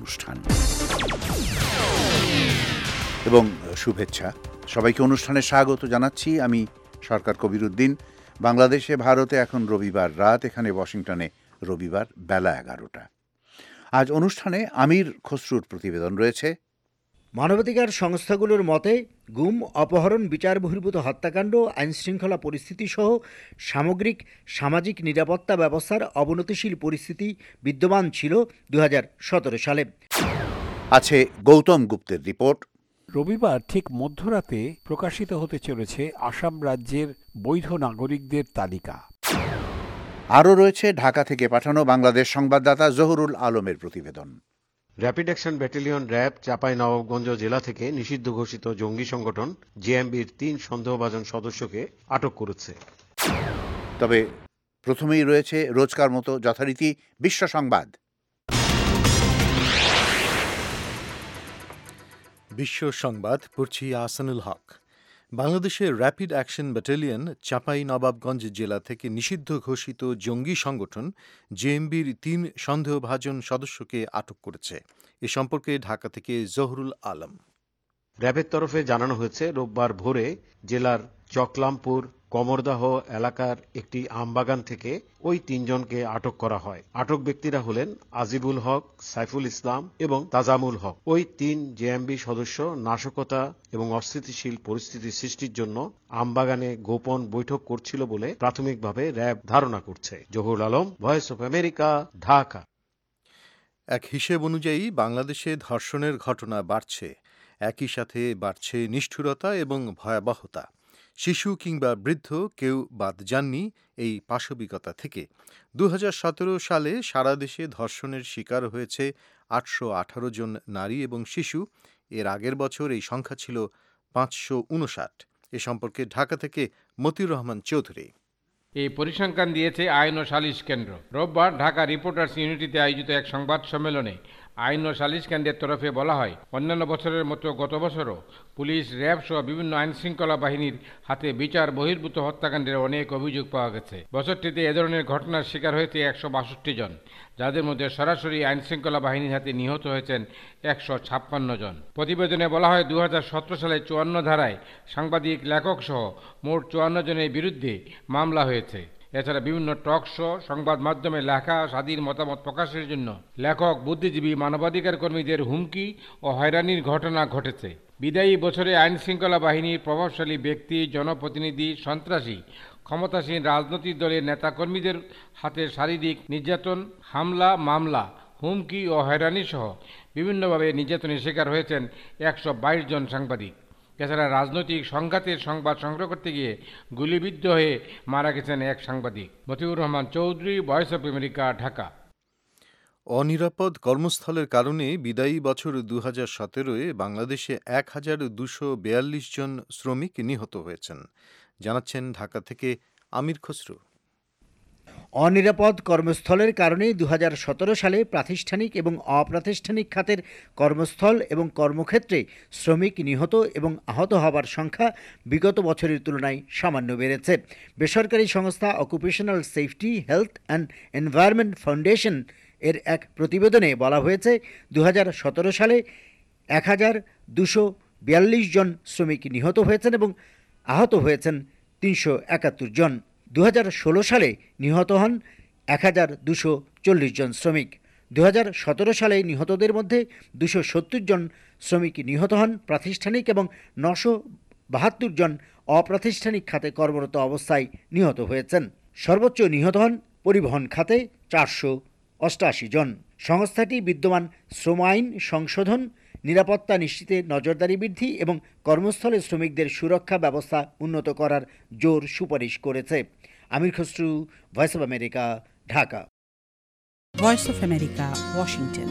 অনুষ্ঠান এবং শুভেচ্ছা। সবাইকে অনুষ্ঠানে স্বাগত জানাচ্ছি। আমি সরকার কবিরউদ্দিন। বাংলাদেশে ভারতে এখন রবিবার রাত, এখানে ওয়াশিংটনে রবিবার বেলা 11টা। আজ অনুষ্ঠানে আমির খসরুর প্রতিবেদন রয়েছে। মানবাধিকার সংস্থাগুলোর মতে গুম, অপহরণ, বিচার বহির্ভূত হত্যাকাণ্ড, আইনশৃঙ্খলা পরিস্থিতি সহ সামগ্রিক সামাজিক নিরাপত্তা ব্যবস্থার অবনতিশীল পরিস্থিতি বিদ্যমান ছিল 2017 সালে। আছে গৌতম গুপ্তের রিপোর্ট। রবিবার ঠিক মধ্যরাতে প্রকাশিত হতে চলেছে আসাম রাজ্যের বৈধ নাগরিকদের তালিকা। আরও রয়েছে ঢাকা থেকে পাঠানো বাংলাদেশ সংবাদদাতা জহুরুল আলমের প্রতিবেদন। Rapid action battalion RAB Chapainawabganj জেলা থেকে নিষিদ্ধ ঘোষিত জঙ্গি সংগঠন জেএমবির 3 সন্দেহভাজন সদস্যকে আটক করেছে। তবে প্রথমেই রয়েছে রোজকার মতো যথারীতি বিশ্ব সংবাদ। বিশ্ব সংবাদ পড়ছি আহসানুল হক। বাংলাদেশের র্যাপিড অ্যাকশন ব্যাটালিয়ন চাঁপাইনবাবগঞ্জ জেলা থেকে নিষিদ্ধ ঘোষিত জঙ্গি সংগঠন জেএমবির 3 সন্দেহভাজন সদস্যকে আটক করেছে। এ সম্পর্কে ঢাকা থেকে জহুরুল আলম। র্যাবের তরফে জানানো হয়েছে, রোববার ভোরে জেলার চকলামপুর কমরদাহ এলাকার একটি আমবাগান থেকে ওই 3 জনকে আটক করা হয়। আটক ব্যক্তিরা হলেন আজিবুল হক, সাইফুল ইসলাম এবং তাজামুল হক। ওই 3 জেএমবি সদস্য নাশকতা এবং অস্থিতিশীল পরিস্থিতি সৃষ্টির জন্য আমবাগানে গোপন বৈঠক করছিল বলে প্রাথমিকভাবে র্যাব ধারণা করছে। Zahurul Alam, voice of America, Dhaka. এক হিসেব অনুযায়ী বাংলাদেশে ধর্ষণের ঘটনা বাড়ছে, একই সাথে বাড়ছে নিষ্ঠুরতা এবং ভয়াবহতা। শিশু কিংবা বৃদ্ধ কেউ বাদ যাননি এই পাশবিকতা থেকে। 2017 সালে সারা দেশে ধর্ষণের শিকার হয়েছে 818 জন নারী এবং শিশু। এর আগের বছর এই সংখ্যা ছিল 559। এ সম্পর্কে ঢাকা থেকে মতিউর রহমান চৌধুরী। এই পরিসংখ্যান দিয়েছে আইন ও সালিশ কেন্দ্র। রোববার ঢাকা রিপোর্টার্স ইউনিটিতে আয়োজিত এক সংবাদ সম্মেলনে আইন ও সালিশ কেন্দ্রের তরফে বলা হয়, অন্যান্য বছরের মতো গত বছরও পুলিশ, র্যাব সহ বিভিন্ন আইনশৃঙ্খলা বাহিনীর হাতে বিচার বহির্ভূত হত্যাকাণ্ডের অনেক অভিযোগ পাওয়া গেছে। বছরটিতে এ ধরনের ঘটনার শিকার হয়েছে 162 জন, যাদের মধ্যে সরাসরি আইনশৃঙ্খলা বাহিনীর হাতে নিহত হয়েছেন 156 জন। প্রতিবেদনে বলা হয়, 2017 সালে 54 ধারায় সাংবাদিক, লেখক সহ মোট 54 জনের বিরুদ্ধে মামলা হয়েছে। এছাড়া বিভিন্ন টক শো, সংবাদ মাধ্যমে লেখা, স্বাধীন মতামত প্রকাশের জন্য লেখক, বুদ্ধিজীবী, মানবাধিকার কর্মীদের হুমকি ও হয়রানির ঘটনা ঘটেছে। বিদায়ী বছরে আইনশৃঙ্খলা বাহিনীর প্রভাবশালী ব্যক্তি, জনপ্রতিনিধি, সন্ত্রাসী, ক্ষমতাসীন রাজনৈতিক দলের নেতাকর্মীদের হাতে শারীরিক নির্যাতন, হামলা, মামলা, হুমকি ও হয়রানি সহ বিভিন্নভাবে নির্যাতনের শিকার হয়েছেন 122 জন সাংবাদিক। এছাড়া রাজনৈতিক সংঘাতের সংবাদ সংগ্রহ করতে গিয়ে গুলিবিদ্ধ হয়ে মারা গেছেন এক সাংবাদিক। Motiur Rahman Chowdhury, voice of America, Dhaka. অনিরাপদ কর্মস্থলের কারণে বিদায়ী বছর 2017-এ বাংলাদেশে 1242 জন শ্রমিক নিহত হয়েছেন, জানাচ্ছেন ঢাকা থেকে আমির খসরু। অনিরাপদ কর্মস্থলের কারণে 2017 সালে প্রাতিষ্ঠানিক এবং অপ্রাতিষ্ঠানিক খাতের কর্মস্থল এবং কর্মক্ষেত্রে শ্রমিক নিহত এবং আহত হবার সংখ্যা বিগত বছরের তুলনায় সামান্য বেড়েছে। বেসরকারি সংস্থা occupational safety, health and environment foundation এর এক প্রতিবেদনে বলা হয়েছে, 2017 সালে 1242 জন শ্রমিক নিহত হয়েছেন এবং আহত হয়েছেন 371 জন। 2016 সালে নিহত হন 1240 জন শ্রমিক। 2017 সালে নিহতদের মধ্যে 270 জন শ্রমিক নিহত হন প্রাতিষ্ঠানিক এবং 972 জন অপ্রাতিষ্ঠানিক খাতে কর্মরত অবস্থায় নিহত হয়েছেন। সর্বোচ্চ নিহত হন পরিবহন খাতে 488 জন। সংস্থাটি বিদ্যমান শ্রম আইন সংশোধন, নিরাপত্তা নিশ্চিতে নজরদারি বৃদ্ধি এবং কর্মস্থলে শ্রমিকদের সুরক্ষা ব্যবস্থা উন্নত করার জোর সুপারিশ করেছে। Amir Khasru, voice of America, Dhaka. Voice of America, Washington.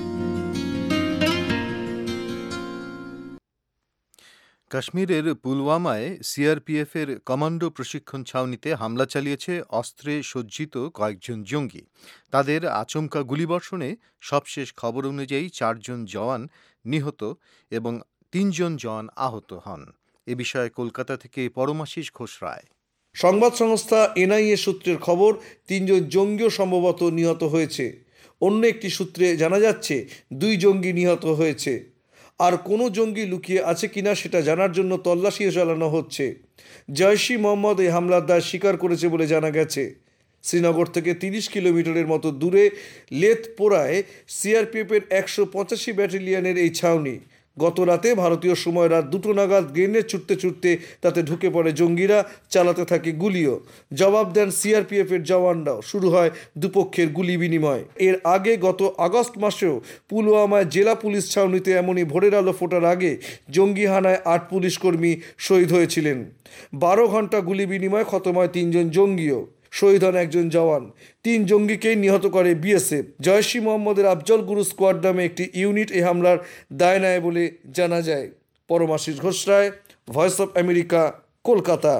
কাশ্মীরের পুলওয়ামায় সিআরপিএফের কমান্ডো প্রশিক্ষণ ছাউনিতে হামলা চালিয়েছে অস্ত্রে সজ্জিত কয়েকজন জঙ্গি। তাদের আচমকা গুলিবর্ষণে সবশেষ খবর অনুযায়ী 4 জন জওয়ান নিহত এবং 3 জন জওয়ান আহত হন। এ বিষয়ে কলকাতা থেকে পরমাশিস ঘোষ রায়। সংবাদ সংস্থা এনআইএ সূত্রের খবর, 3 জন জঙ্গিও সম্ভবত নিহত হয়েছে। অন্য একটি সূত্রে জানা যাচ্ছে 2 জঙ্গি নিহত হয়েছে। আর কোনো জঙ্গি লুকিয়ে আছে কিনা সেটা জানার জন্য তল্লাশিও চালানো হচ্ছে। জয়শি মোহাম্মদ এই হামলার দায় স্বীকার করেছে বলে জানা গেছে। শ্রীনগর থেকে 30 কিলোমিটারের মতো দূরে লেথপোরায় সিআরপিএফের 185 ব্যাটালিয়নের এই ছাউনি। গত রাতে ভারতীয় সময় রাত 2টো নাগাদ গ্রেনেড ছুটতে ছুটতে তাতে ঢুকে পড়ে জঙ্গিরা, চালাতে থাকে গুলিও। জবাব দেন সিআরপিএফের জওয়ানরাও। শুরু হয় দুপক্ষের গুলি বিনিময়। এর আগে গত আগস্ট মাসেও পুলওয়ামায় জেলা পুলিশ ছাউনিতে এমনই ভোরের আলো ফোটার আগে জঙ্গি হানায় 8 পুলিশ কর্মী শহীদ হয়েছিলেন। 12 ঘন্টা গুলি বিনিময় খতম হয় 3 জন জঙ্গিও। শহীদ হন 1 জন জওয়ান। 3 জঙ্গিকেই নিহত করে বিএসএফ। জয়শি মোহাম্মদের আফজল গুরু স্কোয়াড নামে একটি ইউনিট এই হামলার দায় নেয় বলে জানা যায়। Paramashis Ghosh Roy, voice of America, Kolkata.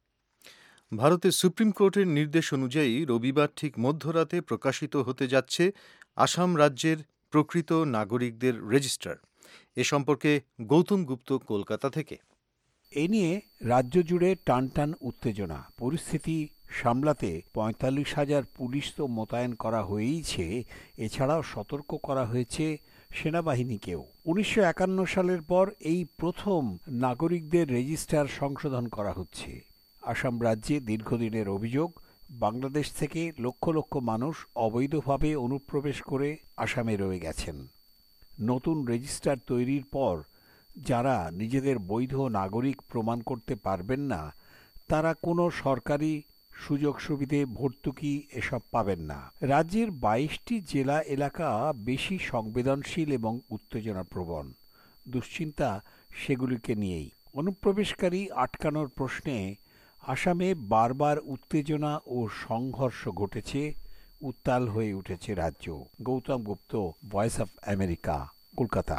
ভারতের সুপ্রিম কোর্টের নির্দেশ অনুযায়ী রবিবার ঠিক মধ্যরাতে প্রকাশিত হতে যাচ্ছে আসাম রাজ্যের প্রকৃত নাগরিকদের রেজিস্টার। এ সম্পর্কে গৌতম গুপ্ত, কলকাতা থেকে। এ নিয়ে রাজ্য জুড়ে টানটান উত্তেজনা। পরিস্থিতি সামলাতে 45,000 পুলিশ তো মোতায়েন করা হয়েইছে, এছাড়াও সতর্ক করা হয়েছে সেনাবাহিনীকেও। 1951 সালের পর এই প্রথম নাগরিকদের রেজিস্টার সংশোধন করা হচ্ছে। আসাম রাজ্যে দীর্ঘদিনের অভিযোগ, বাংলাদেশ থেকে লক্ষ লক্ষ মানুষ অবৈধভাবে অনুপ্রবেশ করে আসামে রয়ে গেছেন। নতুন রেজিস্টার তৈরির পর যারা নিজেদের বৈধ নাগরিক প্রমাণ করতে পারবেন না, তারা কোনো সরকারি সুযোগ সুবিধে, ভর্তুকি এসব পাবেন না। রাজ্যের 22টি জেলা এলাকা বেশি সংবেদনশীল এবং উত্তেজনাপ্রবণ। দুশ্চিন্তা সেগুলিকে নিয়েই। অনুপ্রবেশকারী আটকানোর প্রশ্নে আসামে বারবার উত্তেজনা ও সংঘর্ষ ঘটেছে, উত্তাল হয়ে উঠেছে রাজ্য। Gautam Gupta, voice of America, Kolkata.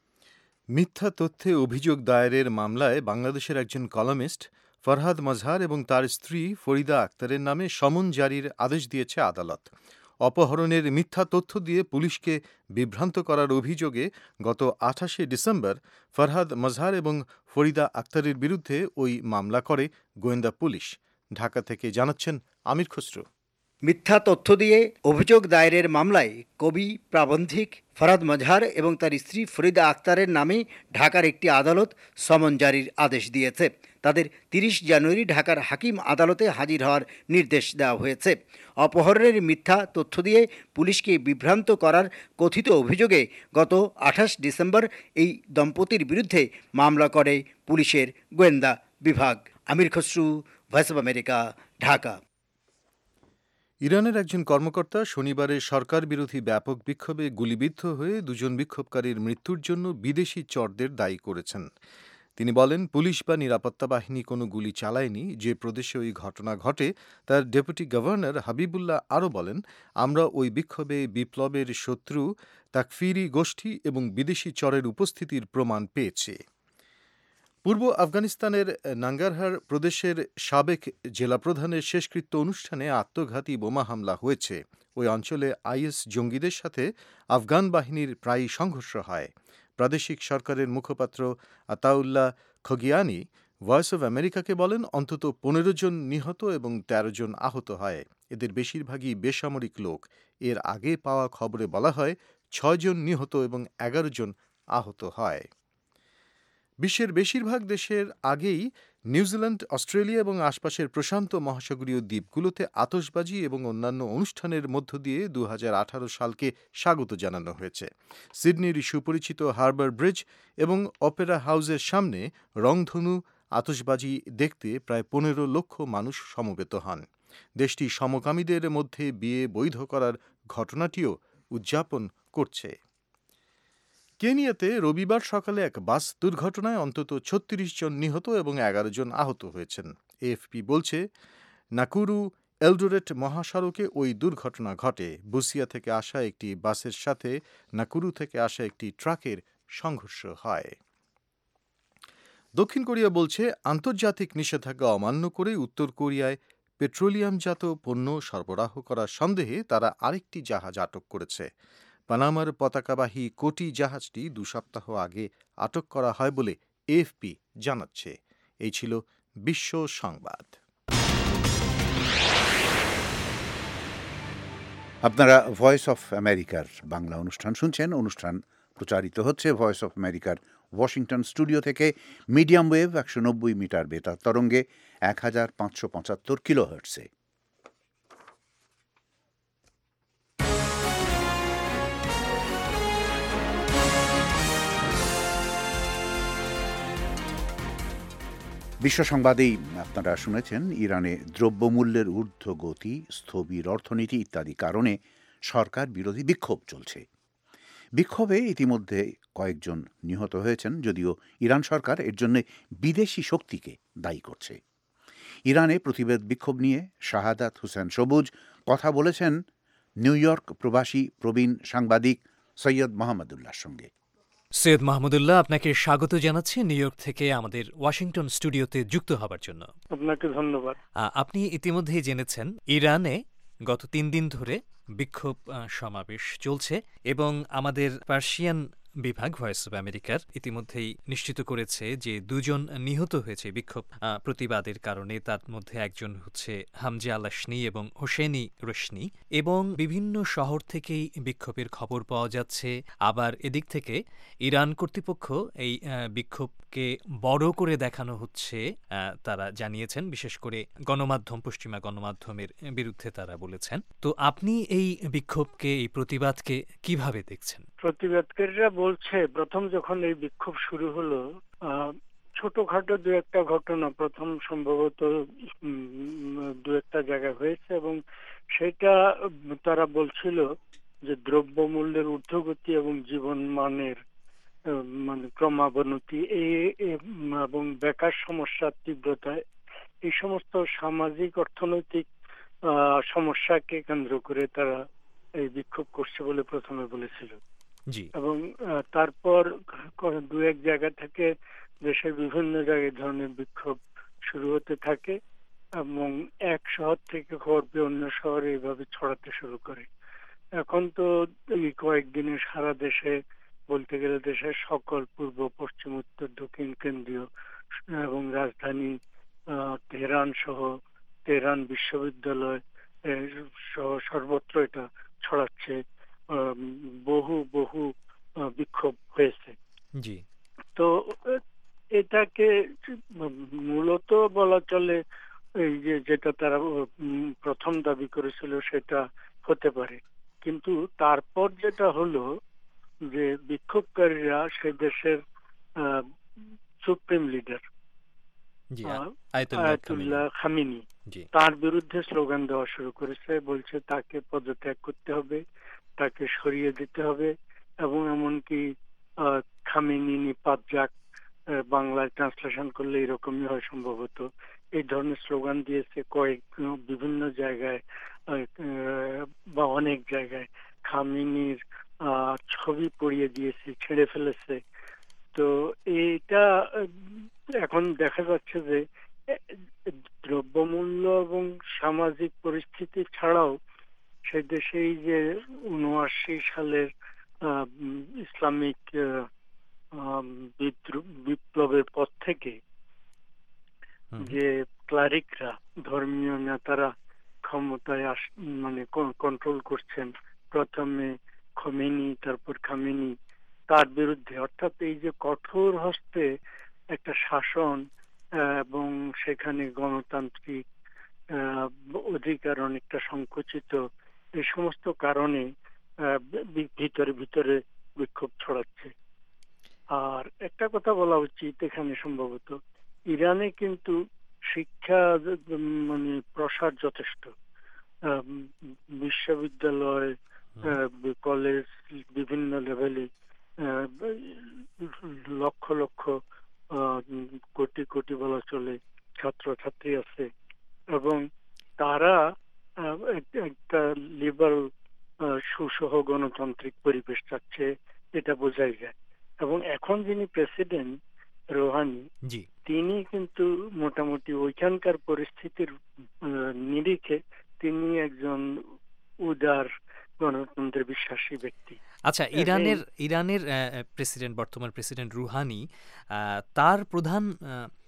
মিথ্যা তথ্যে অভিযোগ দায়েরের মামলায় বাংলাদেশের একজন কলামিস্ট ফরহাদ মজহার এবং তার স্ত্রী ফরিদা আক্তারের নামে সমন জারির আদেশ দিয়েছে আদালত। অপহরণের মিথ্যা তথ্য দিয়ে পুলিশকে বিভ্রান্ত করার অভিযোগে গত 28শে ডিসেম্বর ফরহাদ মজহার এবং ফরিদা আক্তারের বিরুদ্ধে ওই মামলা করে গোয়েন্দা পুলিশ। ঢাকা থেকে জানাচ্ছেন আমির খসরু। মিথ্যা তথ্য দিয়ে অভিযোগ দায়েরের মামলায় কবি, প্রাবন্ধিক ফরহাদ মজহার এবং তার স্ত্রী ফরিদা আক্তারের নামে ঢাকার একটি আদালত সমন জারির আদেশ দিয়েছে। তাদের 30 জানুয়ারি ঢাকার হাকিম আদালতে হাজির হওয়ার নির্দেশ দেওয়া হয়েছে। অপহরণের মিথ্যা তথ্য দিয়ে পুলিশকে বিভ্রান্ত করার কথিত অভিযোগে গত 28 ডিসেম্বর এই দম্পতির বিরুদ্ধে মামলা করে পুলিশের গোয়েন্দা বিভাগ। Amir Khasru, voice of America, Dhaka. ইরানের একজন কর্মকর্তা শনিবারের সরকার বিরোধী ব্যাপক বিক্ষোভে গুলিবিদ্ধ হয়ে 2 জন বিক্ষোভকারীর মৃত্যুর জন্য বিদেশি চরদের দায়ী করেছেন। তিনি বলেন, পুলিশ বা নিরাপত্তা বাহিনী কোনো গুলি চালায়নি। যে প্রদেশে ওই ঘটনা ঘটে তার ডেপুটি গভর্নর হাবিবুল্লাহ আরও বলেন, আমরা ওই বিক্ষোভে বিপ্লবের শত্রু তাকফিরি গোষ্ঠী এবং বিদেশি চরের উপস্থিতির প্রমাণ পেয়েছে। পূর্ব আফগানিস্তানের নাঙ্গারহার প্রদেশের সাবেক জেলাপ্রধানের শেষকৃত্য অনুষ্ঠানে আত্মঘাতী বোমা হামলা হয়েছে। ওই অঞ্চলে আইএস জঙ্গিদের সাথে আফগান বাহিনীর প্রায়ই সংঘর্ষ হয়। প্রাদেশিক সরকারের মুখপাত্র আতাউল্লাহ খগিয়ানি ভয়েস অব আমেরিকাকে বলেন, অন্তত 15 জন নিহত এবং 13 জন আহত হয়। এদের বেশিরভাগই বেসামরিক লোক। এর আগে পাওয়া খবরে বলা হয় 6 জন নিহত এবং 11 জন আহত হয়। বিশ্বের বেশিরভাগ দেশের আগেই নিউজিল্যান্ড, অস্ট্রেলিয়া এবং আশপাশের প্রশান্ত মহাসাগরীয় দ্বীপগুলোতে আতশবাজি এবং অন্যান্য অনুষ্ঠানের মধ্য দিয়ে 2018 সালকে স্বাগত জানানো হয়েছে। সিডনির সুপরিচিত হারবার ব্রিজ এবং অপেরা হাউসের সামনে রংধনু আতশবাজি দেখতে প্রায় 15 লক্ষ মানুষ সমবেত হন। দেশটি সমকামীদের মধ্যে বিয়ে বৈধ করার ঘটনাটিও উদযাপন করছে। কেনিয়াতে রবিবার সকালে এক বাস দুর্ঘটনায় অন্তত 36 জন নিহত এবং 11 জন আহত হয়েছেন। এএফপি বলছে, নাকুরু এলডোরেট মহাসড়কে ওই দুর্ঘটনা ঘটে। বুসিয়া থেকে আসা একটি বাসের সাথে নাকুরু থেকে আসা একটি ট্রাকের সংঘর্ষ হয়। দক্ষিণ কোরিয়া বলছে, আন্তর্জাতিক নিষেধাজ্ঞা অমান্য করে উত্তর কোরিয়ায় পেট্রোলিয়ামজাত পণ্য সরবরাহ করার সন্দেহে তারা আরেকটি জাহাজ আটক করেছে। পানামার পতাকাবাহী কোটি জাহাজটি 2 সপ্তাহ আগে আটক করা হয় বলে এএফপি জানাচ্ছে। এই ছিল বিশ্ব সংবাদ। আপনারা ভয়েস অফ আমেরিকার বাংলা অনুষ্ঠান শুনছেন। অনুষ্ঠান প্রচারিত হচ্ছে ভয়েস অফ আমেরিকার ওয়াশিংটন স্টুডিও থেকে মিডিয়াম ওয়েভ 190 মিটার বেতার তরঙ্গে 1575 কিলোহার্টজে। বিশ্ব সংবাদেই আপনারা শুনেছেন ইরানে দ্রব্যমূল্যের ঊর্ধ্বগতি, স্থবির অর্থনীতি ইত্যাদি কারণে সরকার বিরোধী বিক্ষোভ চলছে। বিক্ষোভে ইতিমধ্যে কয়েকজন নিহত হয়েছেন, যদিও ইরান সরকার এর জন্য বিদেশি শক্তিকে দায়ী করছে। ইরানে প্রতিবাদ বিক্ষোভ নিয়ে শাহাদাত হোসেন সবুজ কথা বলেছেন নিউ ইয়র্ক প্রবাসী প্রবীণ সাংবাদিক সৈয়দ মাহমুদুল্লাহর সঙ্গে। সৈয়দ মাহমুদুল্লাহ, আপনাকে স্বাগত জানাচ্ছি নিউ ইয়র্ক থেকে আমাদের ওয়াশিংটন স্টুডিওতে যুক্ত হবার জন্য। আপনাকে ধন্যবাদ। আপনি ইতিমধ্যেই জেনেছেন ইরানে গত 3 দিন ধরে বিক্ষোভ সমাবেশ চলছে এবং আমাদের পার্সিয়ান বিভাগ ভয়েস অব আমেরিকার ইতিমধ্যেই নিশ্চিত করেছে যে 2 জন নিহত হয়েছে বিক্ষোভ প্রতিবাদের কারণে। তার মধ্যে একজন হচ্ছে হামজা আলাশনি এবং হোসেনি রোশনি। এবং বিভিন্ন শহর থেকেই বিক্ষোভের খবর পাওয়া যাচ্ছে। আবার এদিক থেকে ইরান কর্তৃপক্ষ এই বিক্ষোভকে বড় করে দেখানো হচ্ছে তারা জানিয়েছেন, বিশেষ করে গণমাধ্যম, পশ্চিমা গণমাধ্যমের বিরুদ্ধে তারা বলেছেন। তো আপনি এই বিক্ষোভকে, এই প্রতিবাদকে কিভাবে দেখছেন? প্রতিবাদকারীরা বলছে প্রথম যখন এই বিক্ষোভ শুরু হলো, ছোটখাটো 2-1টা ঘটনা প্রথম সম্ভবত 2-1টা জায়গায় হয়েছে এবং সেটা তারা বলছিল যে দ্রব্যমূল্যের ঊর্ধ্বগতি এবং জীবন মানের মানে ক্রমাবনতি এবং বেকার সমস্যার তীব্রতা, এই সমস্ত সামাজিক অর্থনৈতিক সমস্যাকে কেন্দ্র করে তারা এই বিক্ষোভ করছে বলে প্রথমে বলেছিল। এবং তারপর 2-1 জায়গা থেকে দেশের বিভিন্ন জায়গায় ধরনের বিক্ষোভ শুরু হতে থাকে এবং এক শহর থেকে খবর পেয়ে অন্য শহরে এইভাবে ছড়াতে শুরু করে। এখন তো এই কয়েকদিনে সারা দেশে বলতে গেলে দেশের সকল পূর্ব, পশ্চিম, উত্তর, দক্ষিণ, কেন্দ্রীয় এবং রাজধানী তেহরান সহ, তেহরান বিশ্ববিদ্যালয় সহ সর্বত্র এটা ছড়াচ্ছে। বহু বহু বিক্ষোভ হয়েছে। তো এটাকে মূলত বলা চলে এই যে যেটা তারা প্রথম দাবি করেছিল সেটা হতে পারে, কিন্তু তারপর যেটা হলো যে বিক্ষোভকারীরা সে দেশের সুপ্রিম লিডার আয়াতুল্লাহ খামেনি, তার বিরুদ্ধে স্লোগান দেওয়া শুরু করেছে। বলছে তাকে পদত্যাগ করতে হবে, তাকে সরিয়ে দিতে হবে এবং এমনকি খামেনি নিপাত যাক, বাংলায় ট্রান্সলেশন করলে এরকমই হয় সম্ভবত, এই ধরনের স্লোগান দিয়েছে। বিভিন্ন জায়গায় বা অনেক জায়গায় খামেনির ছবি পড়িয়ে দিয়েছে, ছেড়ে ফেলেছে। তো এইটা এখন দেখা যাচ্ছে যে দ্রব্যমূল্য এবং সামাজিক পরিস্থিতি ছাড়াও সে দেশে এই যে 79 সালের ইসলামিক বিপ্লবের পর থেকে যে ক্লারিকরা, ধর্মীয় নেতারা ক্ষমতায় মানে কন্ট্রোল করছেন, প্রথমে খোমেনি তারপর খামেনি, তার বিরুদ্ধে, অর্থাৎ এই যে কঠোর হস্তে একটা শাসন এবং সেখানে গণতান্ত্রিক অধিকার অনেকটা সংকুচিত, এই সমস্ত কারণে ভিতরে ভিতরে বিক্ষোভ ছড়াচ্ছে। আর একটা কথা বলা উচিত এখানে, সম্ভবত ইরানে কিন্তু শিক্ষা মানে প্রসার যথেষ্ট, বিশ্ববিদ্যালয়, কলেজ, বিভিন্ন লেভেলে লক্ষ লক্ষ কোটি কোটি বলা চলে ছাত্রছাত্রী আছে এবং তারা একটা লিবারাল সুসহ গণতান্ত্রিক পরিবেশ চাচ্ছে, এটা বোঝাই যায়। এবং এখন যিনি প্রেসিডেন্ট রোহানি, তিনি কিন্তু মোটামুটি ওইখানকার পরিস্থিতির নিরিখে তিনি একজন উদার গণতন্ত্রের বিশ্বাসী ব্যক্তি। আচ্ছা, ইরানের প্রেসিডেন্ট, বর্তমান প্রেসিডেন্ট রুহানি, তার প্রধান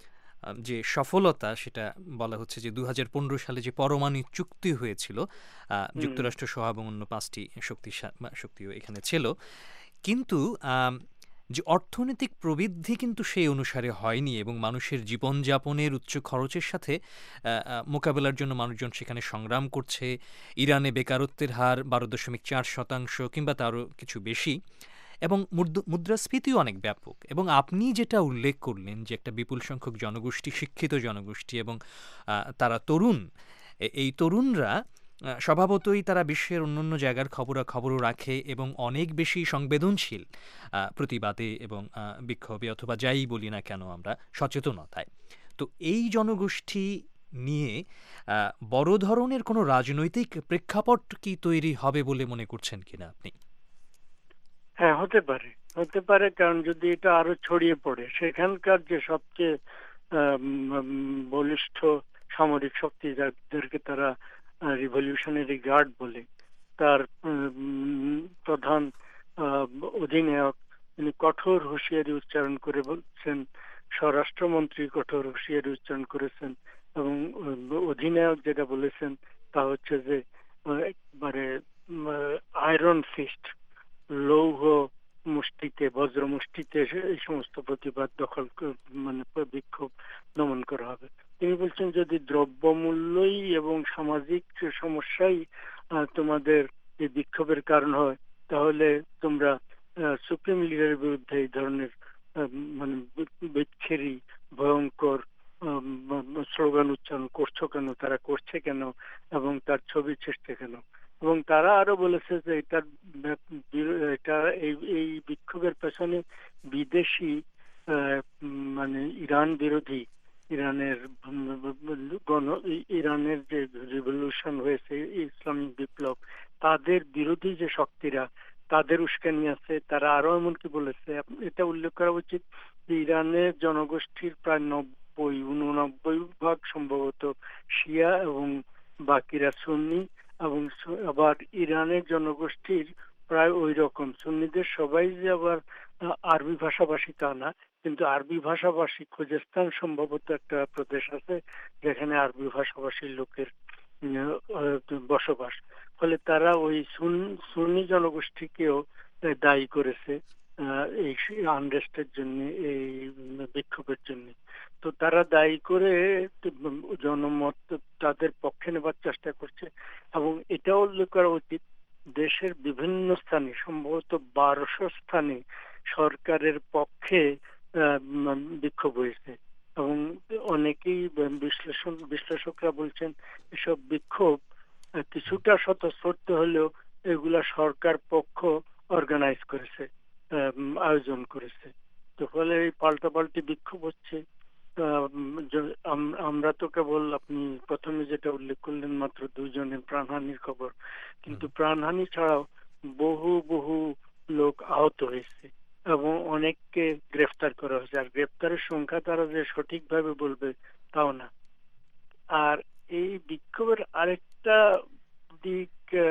যে সফলতা সেটা বলা হচ্ছে যে 2015 সালে যে পরমাণু চুক্তি হয়েছিল, যুক্তরাষ্ট্র সহ এবং অন্য 5টি শক্তিও এখানে ছিল, কিন্তু যে অর্থনৈতিক প্রবৃদ্ধি কিন্তু সেই অনুসারে হয়নি এবং মানুষের জীবনযাপনের উচ্চ খরচের সাথে মোকাবেলার জন্য মানুষজন সেখানে সংগ্রাম করছে। ইরানে বেকারত্বের হার 12.4% কিংবা তারও কিছু বেশি, এবং মুদ্রাস্ফীতিও অনেক ব্যাপক। এবং আপনি যেটা উল্লেখ করলেন যে একটা বিপুল সংখ্যক জনগোষ্ঠী, শিক্ষিত জনগোষ্ঠী, এবং তারা তরুণ, এই তরুণরা স্বভাবতই তারা বিশ্বের অন্যান্য জায়গার খবরও রাখে এবং অনেক বেশি সংবেদনশীল প্রতিবাদে এবং বিক্ষোভে, অথবা যাই বলি না কেন আমরা, সচেতনতায়। তো এই জনগোষ্ঠী নিয়ে বড় ধরনের কোনো রাজনৈতিক প্রেক্ষাপট কি তৈরি হবে বলে মনে করছেন কিনা আপনি? হ্যাঁ, হতে পারে, কারণ যদি এটা আরো ছড়িয়ে পড়ে, সেখানকার যে সবচেয়ে বলিষ্ঠ সামরিক শক্তি, যাদেরকে তারা রিভলিউশনারি গার্ড বলে, তার প্রধান অধিনায়ক তিনি কঠোর হুঁশিয়ারি উচ্চারণ করে বলছেন, স্বরাষ্ট্রমন্ত্রী কঠোর হুঁশিয়ারি উচ্চারণ করেছেন, এবং অধিনায়ক যেটা বলেছেন তা হচ্ছে যে একবারে আয়রন ফিস্ট, লৌহ মুষ্টিতে, বজ্র মুষ্টিতে এই সমস্ত প্রতিবাদ মানে বিক্ষোভ দমন করা হবে। তিনি বলছেন যদি দ্রব্যমূল্যই এবং সামাজিক সমস্যাই তোমাদের এই বিক্ষোভের কারণ হয়, তাহলে তোমরা সুপ্রিম লিডারের বিরুদ্ধে এই ধরনের মানে বিচ্ছিরি ভয়ঙ্কর স্লোগান উচ্চারণ করছো কেন, তারা করছে কেন, এবং তার ছবি ছেড়ছে কেন। এবং তারা আরো বলেছে যে এটা এই বিক্ষোভের পেছনে বিদেশি মানে ইরান বিরোধী, ইরানের যে রিভলিউশন হয়েছে, ইসলামিক বিপ্লব, তাদের বিরোধী যে শক্তিরা, তাদের উস্কানি আছে। তারা আরো এমনকি বলেছে, এটা উল্লেখ করা উচিত যে ইরানের জনগোষ্ঠীর প্রায় 90-89% সম্ভবত শিয়া এবং বাকিরা সুন্নি, এবং আবার ইরানের জনগোষ্ঠীর প্রায় ওই রকম সুন্নিদের সবাই যে আবার আরবি ভাষাভাষী তা না, কিন্তু আরবি ভাষাভাষী খুজেস্তান সম্ভবত একটা প্রদেশ আছে যেখানে আরবি ভাষাভাষী লোকের বসবাস। ফলে তারা ওই সুন্নি জনগোষ্ঠীকেও দায়ী করেছে এই আনরেস্টের জন্য, এই বিক্ষোভের জন্য। তো তারা দায়ী করে জনমত তাদের পক্ষে নেবার চেষ্টা করছে। এবং এটাও উল্লেখ করা উচিত, দেশের বিভিন্ন স্থানে, সম্ভবত 1200 স্থানে সরকারের পক্ষে বিক্ষোভ হয়েছে। এবং অনেকেই বিশ্লেষকরা বলছেন এসব বিক্ষোভ কিছুটা স্বতঃস্ফূর্ত হলেও এগুলা সরকার পক্ষ অর্গানাইজ করেছে, আয়োজন করেছে। তো ফলে এই পাল্টাপাল্টি বিক্ষোভ হচ্ছে। আমরা তো কেবল, আপনি প্রথমে যেটা উল্লেখ করলেন, মাত্র 2 জনের প্রাণহানির খবর, কিন্তু প্রাণহানি ছাড়াও বহু বহু লোক আহত হয়েছে এবং অনেককে গ্রেফতার করা হয়েছে। আর গ্রেফতারের সংখ্যা তারা যে সঠিকভাবে বলবে তাও না। আর এই বিক্ষোভের আরেকটা দিক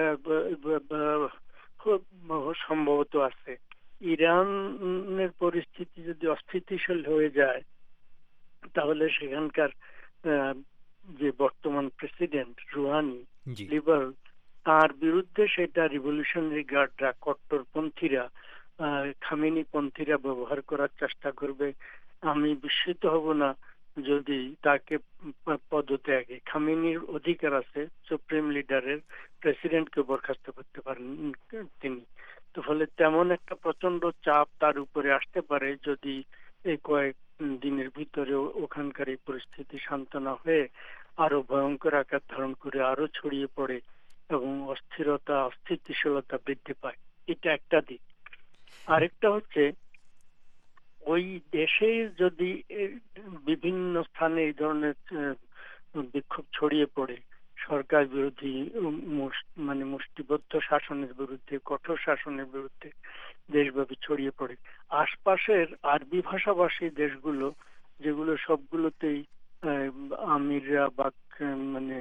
সম্ভবত আছে, ইরানের পরিস্থিতি যদি অস্থিতিশীল হয়ে যায়, তাহলে সেখানকার যে বর্তমান প্রেসিডেন্ট রুহানি, লিবারেল, তার বিরুদ্ধে সেটা রিভলিউশনারি গার্ডরা, কট্টরপন্থীরা, খামেনি পন্থীরা ব্যবহার করার চেষ্টা করবে। আমি বিস্মিত হব না যদি তাকে পদত্যাগে, খামেনির অধিকার আছে সুপ্রিম লিডারের, প্রেসিডেন্টকে বরখাস্ত করতে পারেন তিনি। তো ফলে তেমন একটা প্রচন্ড চাপ তার উপরে আসতে পারে যদি এই কয়েক দিনের ভিতরে ওখানকার এই পরিস্থিতি শান্ত না হয়ে আরো ভয়ঙ্কর আকার ধারণ করে আরো ছড়িয়ে পড়ে এবং অস্থিতিশীলতা বৃদ্ধি পায়। এটা একটা দিক। আরেকটা হচ্ছে, ওই দেশে যদি বিভিন্ন স্থানে এই ধরনের বিক্ষোভ ছড়িয়ে পড়ে, সরকার বিরোধী মানে মুষ্টিবদ্ধ শাসনের বিরুদ্ধে, কঠোর শাসনের বিরুদ্ধে দেশব্যাপী ছড়িয়ে পড়ে, আশপাশের আরবি ভাষাভাষী দেশগুলো, যেগুলো সবগুলোতেই আমিররা বা মানে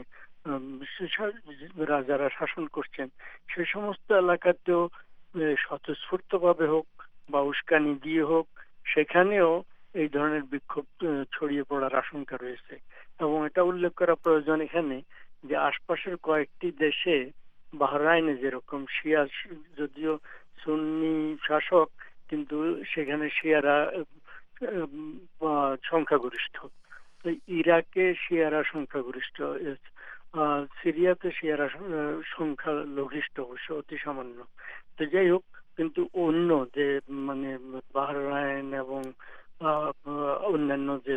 রাজারা শাসন করছেন, সে সমস্ত এলাকাতেও স্বতঃস্ফূর্ত ভাবে হোক বা উস্কানি দিয়ে হোক, সেখানেও এই ধরনের বিক্ষোভ ছড়িয়ে পড়ার আশঙ্কা রয়েছে। এবং এটা উল্লেখ করা প্রয়োজন এখানে যে আশপাশের কয়েকটি দেশে, বাহরাইনে যেরকম শিয়া যদিও সুন্নি শাসক, কিন্তু সেখানে শিয়ারা সংখ্যাগরিষ্ঠ। ইরাকে শিয়ারা সংখ্যাগরিষ্ঠ, সিরিয়াতে শিয়ারা সংখ্যা লঘিষ্ঠ, অবশ্য অতি সামান্য। তো যাই হোক, কিন্তু অন্য যে মানে বাহরাইন এবং অন্যান্য যে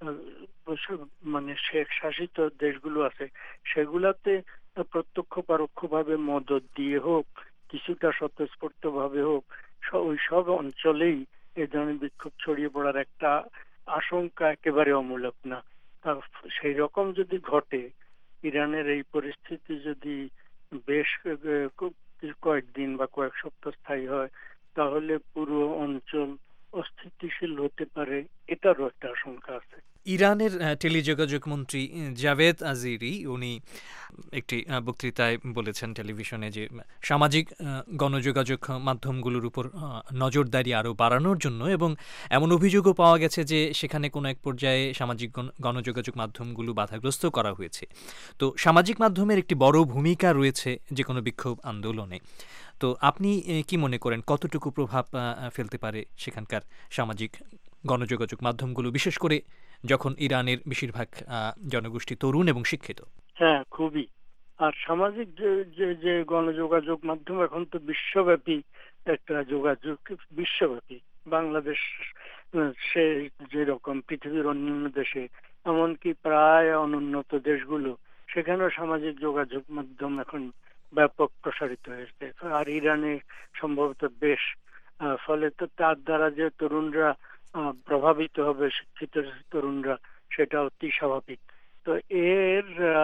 মানে শেখ শাসিত দেশগুলো আছে, সেগুলাতে প্রত্যক্ষ পরোক্ষভাবে মদত দিয়ে হোক, কিছুটা স্বতঃস্ফূর্ত ভাবে হোক, ওই সব অঞ্চলেই এই ধরনের বিক্ষোভ ছড়িয়ে পড়ার একটা আশঙ্কা একেবারে অমূলক না। সেই রকম যদি ঘটে, ইরানের এই পরিস্থিতি যদি বেশ কয়েকদিন বা কয়েক সপ্তাহ স্থায়ী হয়, তাহলে পুরো অঞ্চল অস্থিতিশীল হতে পারে, এটারও একটা আশঙ্কা আছে। ইরানের টেলিযোগাযোগ মন্ত্রী জাভেদ আজিরি উনি একটি বক্তৃতায় বলেছেন টেলিভিশনে যে সামাজিক গণযোগাযোগ মাধ্যমগুলোর উপর নজরদারি আরও বাড়ানোর জন্য, এবং এমন অভিযোগও পাওয়া গেছে যে সেখানে কোনো এক পর্যায়ে সামাজিক গণযোগাযোগ মাধ্যমগুলো বাধাগ্রস্ত করা হয়েছে। তো সামাজিক মাধ্যমের একটি বড় ভূমিকা রয়েছে যে কোনো বিক্ষোভ আন্দোলনে। তো আপনি কি মনে করেন কতটুকু প্রভাব ফেলতে পারে সেখানকার সামাজিক গণযোগাযোগ মাধ্যমগুলো, বিশেষ করে যখন ইরানের বেশিরভাগ জনগোষ্ঠী তরুণ এবং শিক্ষিত? হ্যাঁ, খুবই। আর সামাজিক যে গণযোগাযোগ মাধ্যম এখন তো বিশ্বব্যাপী একটা যোগাযোগ, বিশ্বব্যাপী। বাংলাদেশ সে যেরকম পৃথিবীর অন্যান্য দেশে, এমনকি প্রায় অনুন্নত দেশগুলো, সেখানেও সামাজিক যোগাযোগ মাধ্যম এখন ব্যাপক প্রসারিত হয়েছে। আর ইরানে সম্ভবত বেশ, ফলে তো তার দ্বারা যে তরুণরা প্রভাবিত হবে, শিক্ষিত তরুণরা, সেটা অতি স্বাভাবিক। তো এর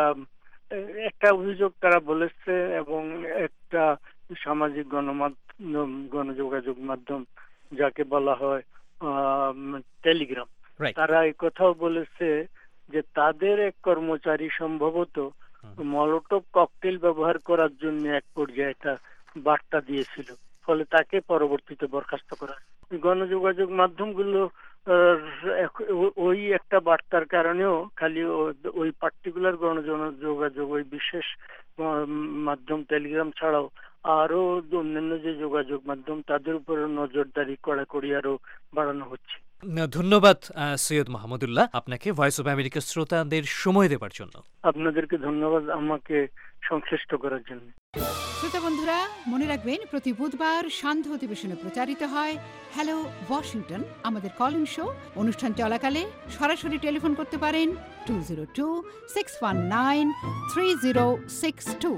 একটা অভিযোগ তারা বলেছে, এবং একটা সামাজিক গণযোগাযোগ মাধ্যম যাকে বলা হয় টেলিগ্রাম, তারা এই কথাও বলেছে যে তাদের এক কর্মচারী সম্ভবত মলোটভ ককটেল ব্যবহার করার জন্য এক পর্যায়ে একটা বার্তা দিয়েছিল, ফলে তাকে পরবর্তীতে বরখাস্ত করা। গণযোগাযোগ মাধ্যমগুলো ওই একটা বার্তার কারণেও, খালি ওই পার্টিকুলার গণযোগাযোগ, ওই বিশেষ মাধ্যম টেলিগ্রাম ছাড়াও আরো অন্যান্য যে যোগাযোগ মাধ্যম, তাদের উপর নজরদারি কড়াকড়ি আরো বাড়ানো হচ্ছে। ধন্যবাদ সৈয়দ মাহমুদুল্লাহ আপনাকে ভয়েস অফ আমেরিকার শ্রোতাদের সময় দেওয়ার জন্য। আপনাদেরকে ধন্যবাদ আমাকে সংশ্লিষ্ট করার জন্য। শ্রোতা বন্ধুরা, মনে রাখবেন প্রতি বুধবার সান্ধ্য অধিবেশনে প্রচারিত হয় হ্যালো ওয়াশিংটন, আমাদের কল ইন শো। অনুষ্ঠান চলাকালে সরাসরি টেলিফোন করতে পারেন 202-619-3062।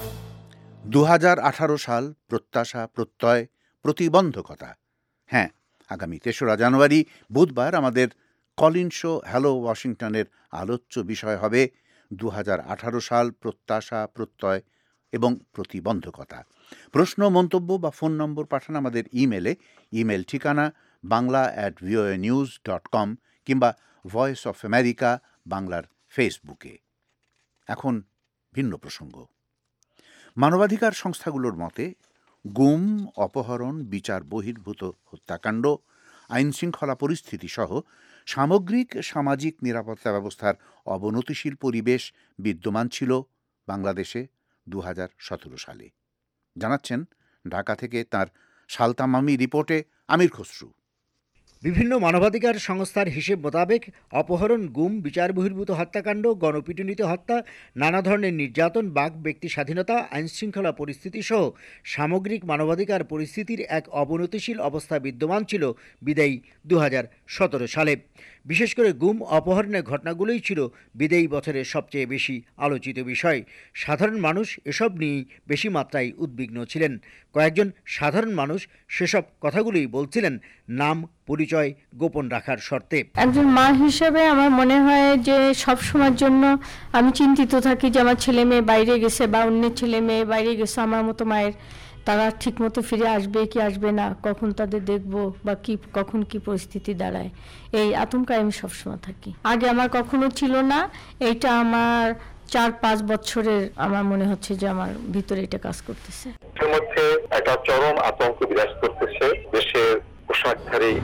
2018 সাল, প্রত্যাশা, প্রত্যয়, প্রতিবন্ধকতা। হ্যাঁ, আগামী 3রা জানুয়ারি বুধবার আমাদের কলিন শো হ্যালো ওয়াশিংটনের আলোচ্য বিষয় হবে 2018 সাল, প্রত্যাশা, প্রত্যয় এবং প্রতিবন্ধকতা। প্রশ্ন, মন্তব্য বা ফোন নম্বর পাঠান আমাদের ইমেল ঠিকানা bangla@voanews.com কিংবা ভয়েস অফ আমেরিকা বাংলার ফেসবুকে। এখন ভিন্ন প্রসঙ্গ। মানবাধিকার সংস্থাগুলোর মতে গুম, অপহরণ, বিচার বহির্ভূত হত্যাকাণ্ড, আইনশৃঙ্খলা পরিস্থিতি সহ সামগ্রিক সামাজিক নিরাপত্তা ব্যবস্থার অবনতিশীল পরিবেশ বিদ্যমান ছিল বাংলাদেশে 2017 সালে। জানাচ্ছেন ঢাকা থেকে তার সালতামামি রিপোর্টে আমির খসরু। বিভিন্ন মানবাধিকার সংস্থার হিসেব মোতাবেক অপহরণ, গুম, বিচার বহির্ভূত হত্যাকাণ্ড, গণপিটুনিতে হত্যা, নানা ধরনের নির্যাতন, বাক ব্যক্তি স্বাধীনতা, আইনশৃঙ্খলা পরিস্থিতি সহ সামগ্রিক মানবাধিকার পরিস্থিতির এক অবনতিশীল অবস্থা বিদ্যমান ছিল বিদায়ী 2017 সালে। বিশেষ করে গুম, অপহরণের ঘটনাগুলোই ছিল বিদায়ী বছরের সবচেয়ে বেশি আলোচিত বিষয়। সাধারণ মানুষ এসব নিয়েই বেশি মাত্রায় উদ্বিগ্ন ছিলেন। কয়েকজন সাধারণ মানুষ সেসব কথাগুলোই বলছিলেন নাম পরিচয় গোপন রাখার শর্তে। একজন মা হিসেবে আমার মনে হয় যে সব সময়ের জন্য আমি চিন্তিত থাকি যে আমার ছেলে মেয়ে বাইরে গেছে বা অন্যের ছেলে মেয়ে বাইরে গেছে আমার মতো মায়ের, তারা ঠিক মতো ফিরে আসবে কি আসবে না, কখন তাদের দেখব বা কি কখন কি পরিস্থিতি দাঁড়ায়, এই আতঙ্কে আমি সবসময় থাকি। আগে আমার কখনো ছিল না, এইটা আমার 4-5 বছরের আমার মনে হচ্ছে যে আমার ভিতরে এটা কাজ করতেছে। এর মধ্যে একটা চরম আতঙ্ক বিরাজ করতেছে। দেশের পোশাকধারী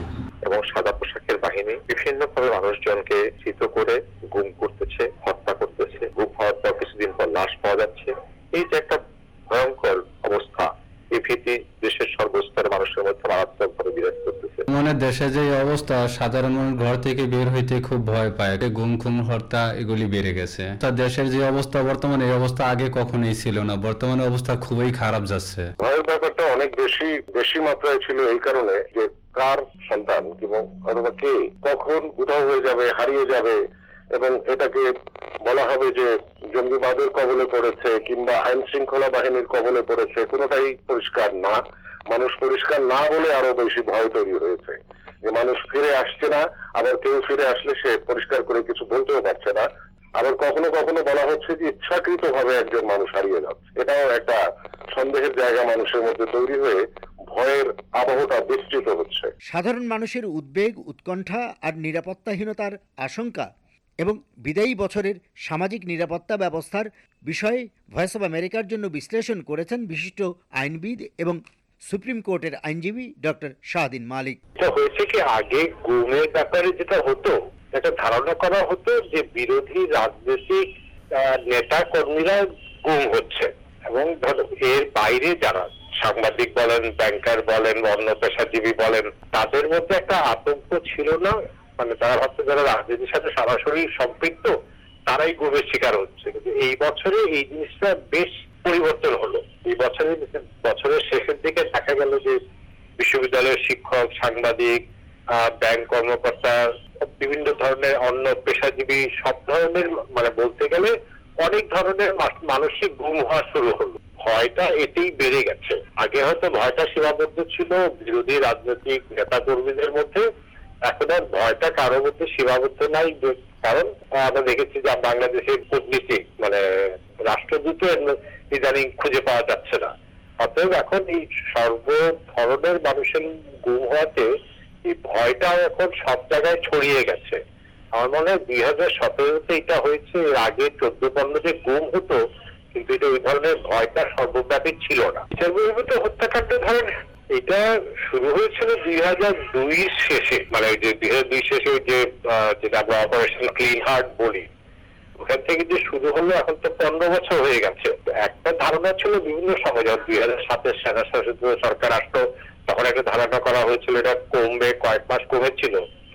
এবং সাদা পোশাকের বাহিনী বিভিন্নভাবে মানুষজনকে চিত্র করে গুম করতেছে, হত্যা করতেছে। গুম হওয়ার পর কিছুদিন পর লাশ পাওয়া যাচ্ছে। এই যে একটা ভয়ঙ্কর অবস্থা, এই ভীতি দেশের সর্বস্তরের মানুষের মধ্যে মারাত্মকভাবে বিরাজ করতেছে। মানে দেশে যে অবস্থা, সাধারণ মানুষ ঘর থেকে বের হইতে খুব ভয় পায়। গুম খুন হত্যা এগুলি বেড়ে গেছে। দেশের যে অবস্থা বর্তমানে, এই অবস্থা আগে কখনোই ছিল না। বর্তমানে অবস্থা খুবই খারাপ যাচ্ছে। ভয়ের ব্যাপারটা অনেক বেশি মাত্রায় ছিল এই কারণে যে কার সন্তান এবং অথবা কে কখন উধাও হয়ে যাবে, হারিয়ে যাবে, এবং এটাকে বলা হবে যে জঙ্গিবাদের কবলে পড়েছে কিংবা আইন শৃঙ্খলা বাহিনীর কবলে পড়েছে, কোনোটাই পরিষ্কার না। মানুষ পরিষ্কার না বলে আরো বেশি ভয় তৈরি হয়েছে যে মানুষ ফিরে আসছে না, আবার কেউ ফিরে আসলে সে পরিষ্কার করে কিছু বলতেও পারছে না। আবার কখনো কখনো বলা হচ্ছে যে ইচ্ছাকৃত ভাবে একজন মানুষ হারিয়ে যাচ্ছে। এটাও একটা সন্দেহের জায়গা মানুষের মধ্যে তৈরি হয়ে ভয়ের আবহটা বিস্তৃত হচ্ছে। সাধারণ মানুষের উদ্বেগ, উৎকণ্ঠা আর নিরাপত্তাহীনতার আশঙ্কা এবং বিদায়ী বছরের সামাজিক নিরাপত্তা ব্যবস্থার বিষয়ে ভয়েস অব আমেরিকার জন্য বিশ্লেষণ করেছেন বিশিষ্ট আইনবিদ এবং সুপ্রিম কোর্টের আইনজীবী ডক্টর শাহদিন মালিক। হয়েছে কি, আগে গুমের ব্যাপারে যেটা হতো, একটা ধারণা করা হতো যে বিরোধী রাজনৈতিক নেতা কর্মীরা গুম হচ্ছে, এবং এর বাইরে যারা সাংবাদিক বলেন, ব্যাংকার বলেন, অন্য পেশাজীবী বলেন, তাদের মধ্যে একটা আতঙ্ক ছিল না। মানে তারা ভাবতো যারা রাজনীতির সাথে সরাসরি সম্পৃক্ত তারাই গুমের শিকার হচ্ছে। কিন্তু এই বছরে এই জিনিসটা বেশ পরিবর্তন হলো। এই বছরের শেষের দিকে দেখা গেল যে বিশ্ববিদ্যালয়ের শিক্ষক, সাংবাদিক, ব্যাংক কর্মকর্তা, বিভিন্ন ধরনের অন্য পেশাজীবী, সব ধরনের, মানে বলতে গেলে অনেক ধরনের মানসিক গুম হওয়া শুরু হলো। ভয়টা এতেই বেড়ে গেছে। আগে হয়তো ভয়টা সীমাবদ্ধ ছিল বিরোধী রাজনৈতিক নেতা কর্মীদের মধ্যে, এখন আর ভয়টা কারোর মধ্যে সীমাবদ্ধ নাই। কারণ আমরা দেখেছি যে বাংলাদেশের কূটনীতিক, মানে রাষ্ট্রদূত ইদানিং খুঁজে পাওয়া যাচ্ছে না। অতএব এখন এই সর্ব ধরনের মানুষের গুম হওয়াতে এই ভয়টাও এখন সব জায়গায় ছড়িয়ে গেছে। আমার মনে হয় 2017-তে এটা হয়েছে। এর আগে 14-15 যে গুম হতো, কিন্তু এটা ওই ধরনের ভয়টা সর্বব্যাপী ছিল না। বিচার বহির্ভূত হত্যাকাণ্ড ধরেন এটা শুরু হয়েছিল 2002 শেষে, মানে যে 2002 শেষে যেটা আমরা অপারেশন ক্লিন হার্ট বলি, ওখান থেকে যে শুরু হলো, এখন তো 15 বছর হয়ে গেছে। একটা ধারণা ছিল বিভিন্ন সময়, যখন 2007-এর সেনা শাসিত সরকার আসলো, তখন একটা ধারণা করা হয়েছিল এটা কমবে, কয়েক মাস কমেছিল।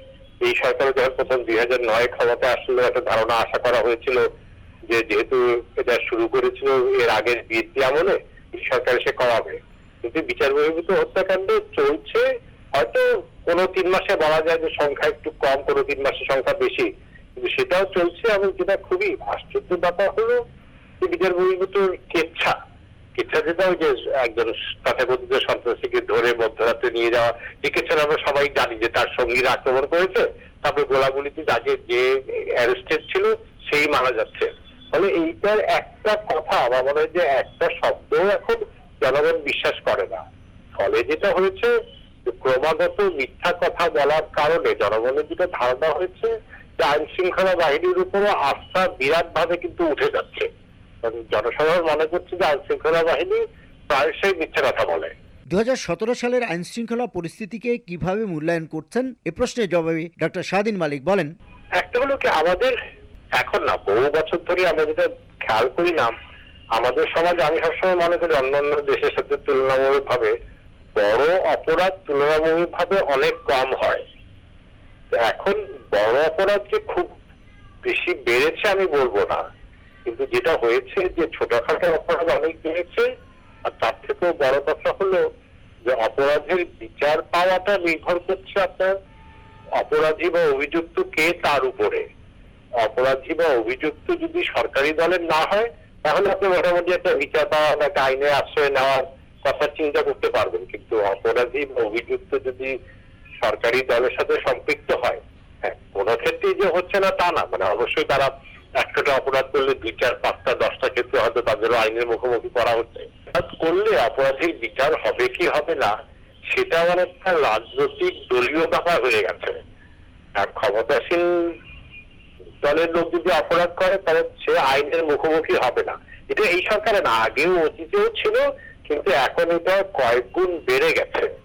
এই সরকার যখন প্রথম 2009 ক্ষমতায় আসলে একটা ধারণা আশা করা হয়েছিল যে যেহেতু এটা শুরু করেছিল এর আগের বিএনপি আমলে, এই সরকার এসে কমাবে। কিন্তু বিচার বহির্ভূত হত্যাকাণ্ড চলছে। হয়তো কোনো 3 মাসে বলা যায় যে সংখ্যা একটু কম, কোনো 3 মাসে সংখ্যা বেশি, কিন্তু সেটাও চলছে। এবং যেটা খুবই আশ্চর্য ব্যাপার হলো যে বিচার বহির্ভূত কেচ্ছা যেটা ওই যে একজন তথাকথিত সন্ত্রাসীকে ধরে মধ্যরাতে নিয়ে যাওয়া, যে কেচ্ছা আমরা সবাই জানি যে তার সঙ্গীরা আক্রমণ করেছে, তারপরে গোলাগুলিতে যাকে যে অ্যারেস্টেড ছিল সেই মারা যাচ্ছে। ফলে এইটার একটা কথা, আমার মনে হয় যে একটা শব্দ এখন জনগণ বিশ্বাস করে না। ফলে যেটা হয়েছে, ক্রমাগত মিথ্যা কথা বলার কারণে জনগণের যেটা ধারণা হয়েছে যে আইন শৃঙ্খলা বাহিনীর উপরও আস্থা বিরাট ভাবে কিন্তু উঠে যাচ্ছে। জনসাধারণ মনে করছে যে আইন শৃঙ্খলা বাহিনী প্রায়শই মিথ্যা কথা বলে। 2017 সালের আইন শৃঙ্খলা পরিস্থিতিকে কিভাবে মূল্যায়ন করছেন, এ প্রশ্নের জবাবে ডক্টর শাহদিন মালিক বলেন, একটা হলো কি, আমাদের এখন না, বহু বছর ধরে আমরা যেটা খেয়াল করি না, আমাদের সমাজে আমি সবসময় মনে করি অন্যান্য দেশের সাথে তুলনামূলক ভাবে বড় অপরাধ তুলনামূলক ভাবে অনেক কম হয়। এখন বড় অপরাধ যে খুব বেশি বেড়েছে আমি বলবো না, কিন্তু যেটা হয়েছে যে ছোটখাটো অপরাধ অনেক বেড়েছে। আর তার থেকেও বড় কথা হলো যে অপরাধের বিচার পাওয়াটা নির্ভর করছে আপনার অপরাধী বা অভিযুক্ত কে তার উপরে। অপরাধী বা অভিযুক্ত যদি সরকারি দলের না হয়, তাহলে আপনি মোটামুটি একটা বিচার পাওয়া, একটা আইনে আশ্রয় নেওয়ার কথা চিন্তা করতে পারবেন। কিন্তু অপরাধী বা অভিযুক্ত যদি সরকারি দলের সাথে সম্পৃক্ত হয়, হ্যাঁ, কোনো ক্ষেত্রেই যে হচ্ছে না তা না। মানে অবশ্যই তারা একটা অপরাধ করলে 2, 4, 5টা 10টা ক্ষেত্রে হয়তো তাদেরও আইনের মুখোমুখি করা হচ্ছে। করলে অপরাধীর বিচার হবে কি হবে না, সেটা মানে একটা রাজনৈতিক দলীয় ব্যাপার হয়ে গেছে। আর ক্ষমতাসীন দলের লোক যদি অপরাধ করে তাহলে সে আইনের মুখোমুখি হবে না। এটা এই সরকারে না, আগেও অতীতেও ছিল, কিন্তু এখন এটা কয়েক গুণ বেড়ে গেছে।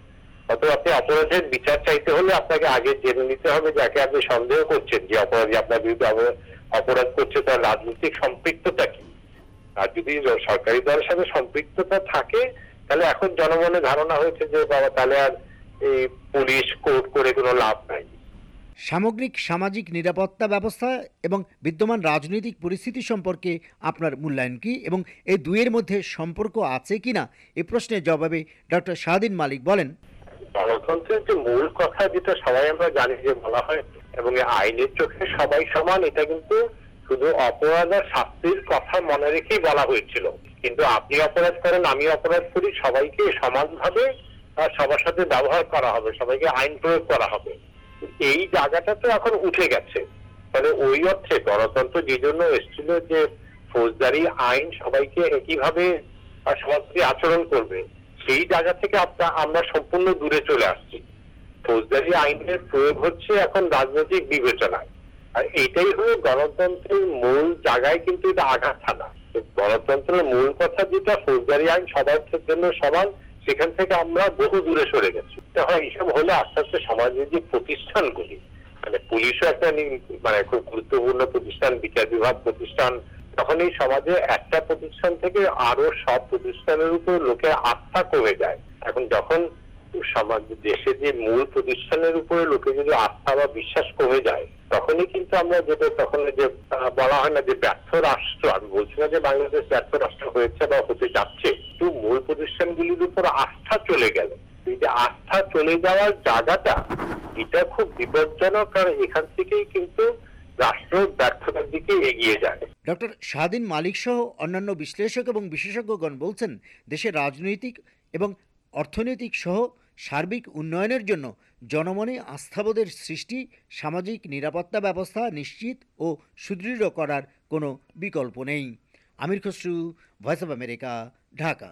অথবা আপনি অপরাধের বিচার চাইতে হলে আপনাকে আগে জেনে নিতে হবে যাকে আপনি সন্দেহ করছেন যে অপরাধী আপনার বিরুদ্ধে অপরাধ করছে তার রাজনৈতিক সম্পৃক্ততা কি। আর যদি সরকারি দলের সাথে সম্পৃক্ততা থাকে তাহলে এখন জনমনে ধারণা হয়েছে যে বাবা তাহলে আর এই পুলিশ কোর্ট করে কোনো লাভ নাই। সামগ্রিক সামাজিক নিরাপত্তা ব্যবস্থা এবং বিদ্যমান রাজনৈতিক পরিস্থিতি সম্পর্কে আপনার মূল্যায়ন কি এবং এই দুইয়ের মধ্যে সম্পর্ক আছে কিনা এ প্রশ্নের জবাবে ডক্টর শাহদিন মালিক বলেন, গণতন্ত্রের যে মূল কথা যেটা সবাই আমরা জানি যে বলা হয় এবং আইনের চোখে সবাই সমান, এটা কিন্তু শুধু অপরাধ আর শাস্তির কথা মনে রেখেই বলা হয়েছিল। কিন্তু আপনি অপরাধ করেন, আমি অপরাধ করি, সবাইকে সমানভাবে সবার সাথে ব্যবহার করা হবে, সবাইকে আইন প্রয়োগ করা হবে। এই জায়গাটা তো এখন উঠে গেছে। মানে ওই অর্থে গণতন্ত্র যে জন্য এসেছিল যে ফৌজদারি আইন সবাইকে একইভাবে সবার সাথে আচরণ করবে, সেই জায়গা থেকে আমরা সম্পূর্ণ দূরে চলে আসছি। ফৌজদারি আইনের প্রয়োগ হচ্ছে এখন রাজনৈতিক বিবেচনায়, আর এটাই হলো গণতন্ত্রের মূল জায়গায় কিন্তু এটা আঘাত হানা। গণতন্ত্রের মূল কথা যেটা ফৌজদারি আইন সবার জন্য সমান, সেখান থেকে আমরা বহু দূরে সরে গেছি। এইসব হলে আস্তে আস্তে সমাজের যে প্রতিষ্ঠানগুলি, মানে পুলিশও একটা মানে খুব গুরুত্বপূর্ণ প্রতিষ্ঠান, বিচার বিভাগ প্রতিষ্ঠান, তখন এই সমাজে একটা প্রতিষ্ঠান থেকে আরো সব প্রতিষ্ঠানের উপর লোকের আস্থা কমে যায়। এখন যখন সমাজ দেশে যে মূল প্রতিষ্ঠানের উপরে লোকে যদি আস্থা বা বিশ্বাস কমে যায়, তখনই কিন্তু আমরা যেটা তখন যে বলা হয় না যে ব্যর্থ রাষ্ট্র, আমি বলছি না যে বাংলাদেশ ব্যর্থ রাষ্ট্র হয়েছে বা হতে যাচ্ছে, কিন্তু মূল প্রতিষ্ঠানগুলির উপর আস্থা চলে গেল। এই যে আস্থা চলে যাওয়ার জায়গাটা, এটা খুব বিপজ্জনক, কারণ এখান থেকেই কিন্তু রাষ্ট্র ব্যর্থতার দিকে এগিয়ে যায়। ডক্টর শাহদিন মালিক সহ অন্যান্য বিশ্লেষক এবং বিশেষজ্ঞগণ বলছেন, দেশের রাজনৈতিক এবং অর্থনৈতিক সহ সার্বিক উন্নয়নের জন্য জনমনে আস্থাবোধের সৃষ্টি, সামাজিক নিরাপত্তা ব্যবস্থা নিশ্চিত ও সুদৃঢ় করার কোনো বিকল্প নেই। Amir Khasru, voice of America, Dhaka.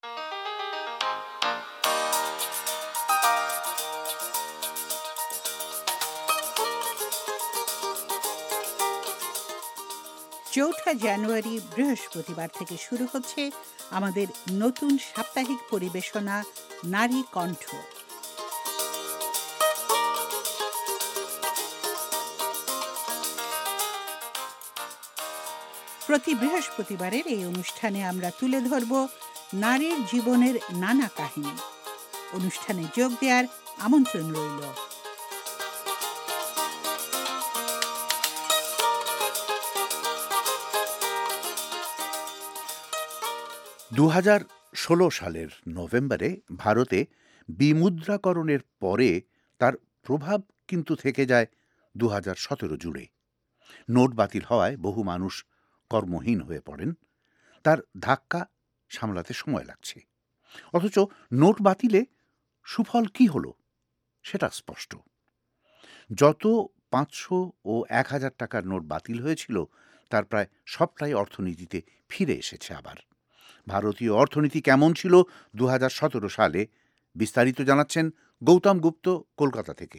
চৌঠা জানুয়ারি বৃহস্পতিবার থেকে শুরু হচ্ছে আমাদের নতুন সাপ্তাহিক পরিবেশনা নারী কণ্ঠ। প্রতি বৃহস্পতিবারের এই অনুষ্ঠানে আমরা তুলে ধরব নারীর জীবনের নানা কাহিনী। অনুষ্ঠানে যোগ দেওয়ার আমন্ত্রণ রইল। 2016 সালের নভেম্বরে ভারতে বিমুদ্রাকরণের পরে তার প্রভাব কিন্তু থেকে যায় 2017 জুড়ে। নোট বাতিল হওয়ায় বহু মানুষ কর্মহীন হয়ে পড়েন। তার ধাক্কা সামলাতে সময় লাগছে। অথচ নোট বাতিলে সুফল কি হলো সেটা স্পষ্ট। যত 500 ও 1000 টাকার নোট বাতিল হয়েছিল তার প্রায় সবটাই অর্থনীতিতে ফিরে এসেছে। আবার ভারতীয় অর্থনীতি কেমন ছিল 2017 সালে, বিস্তারিত জানাচ্ছেন গৌতম গুপ্ত, কলকাতা থেকে।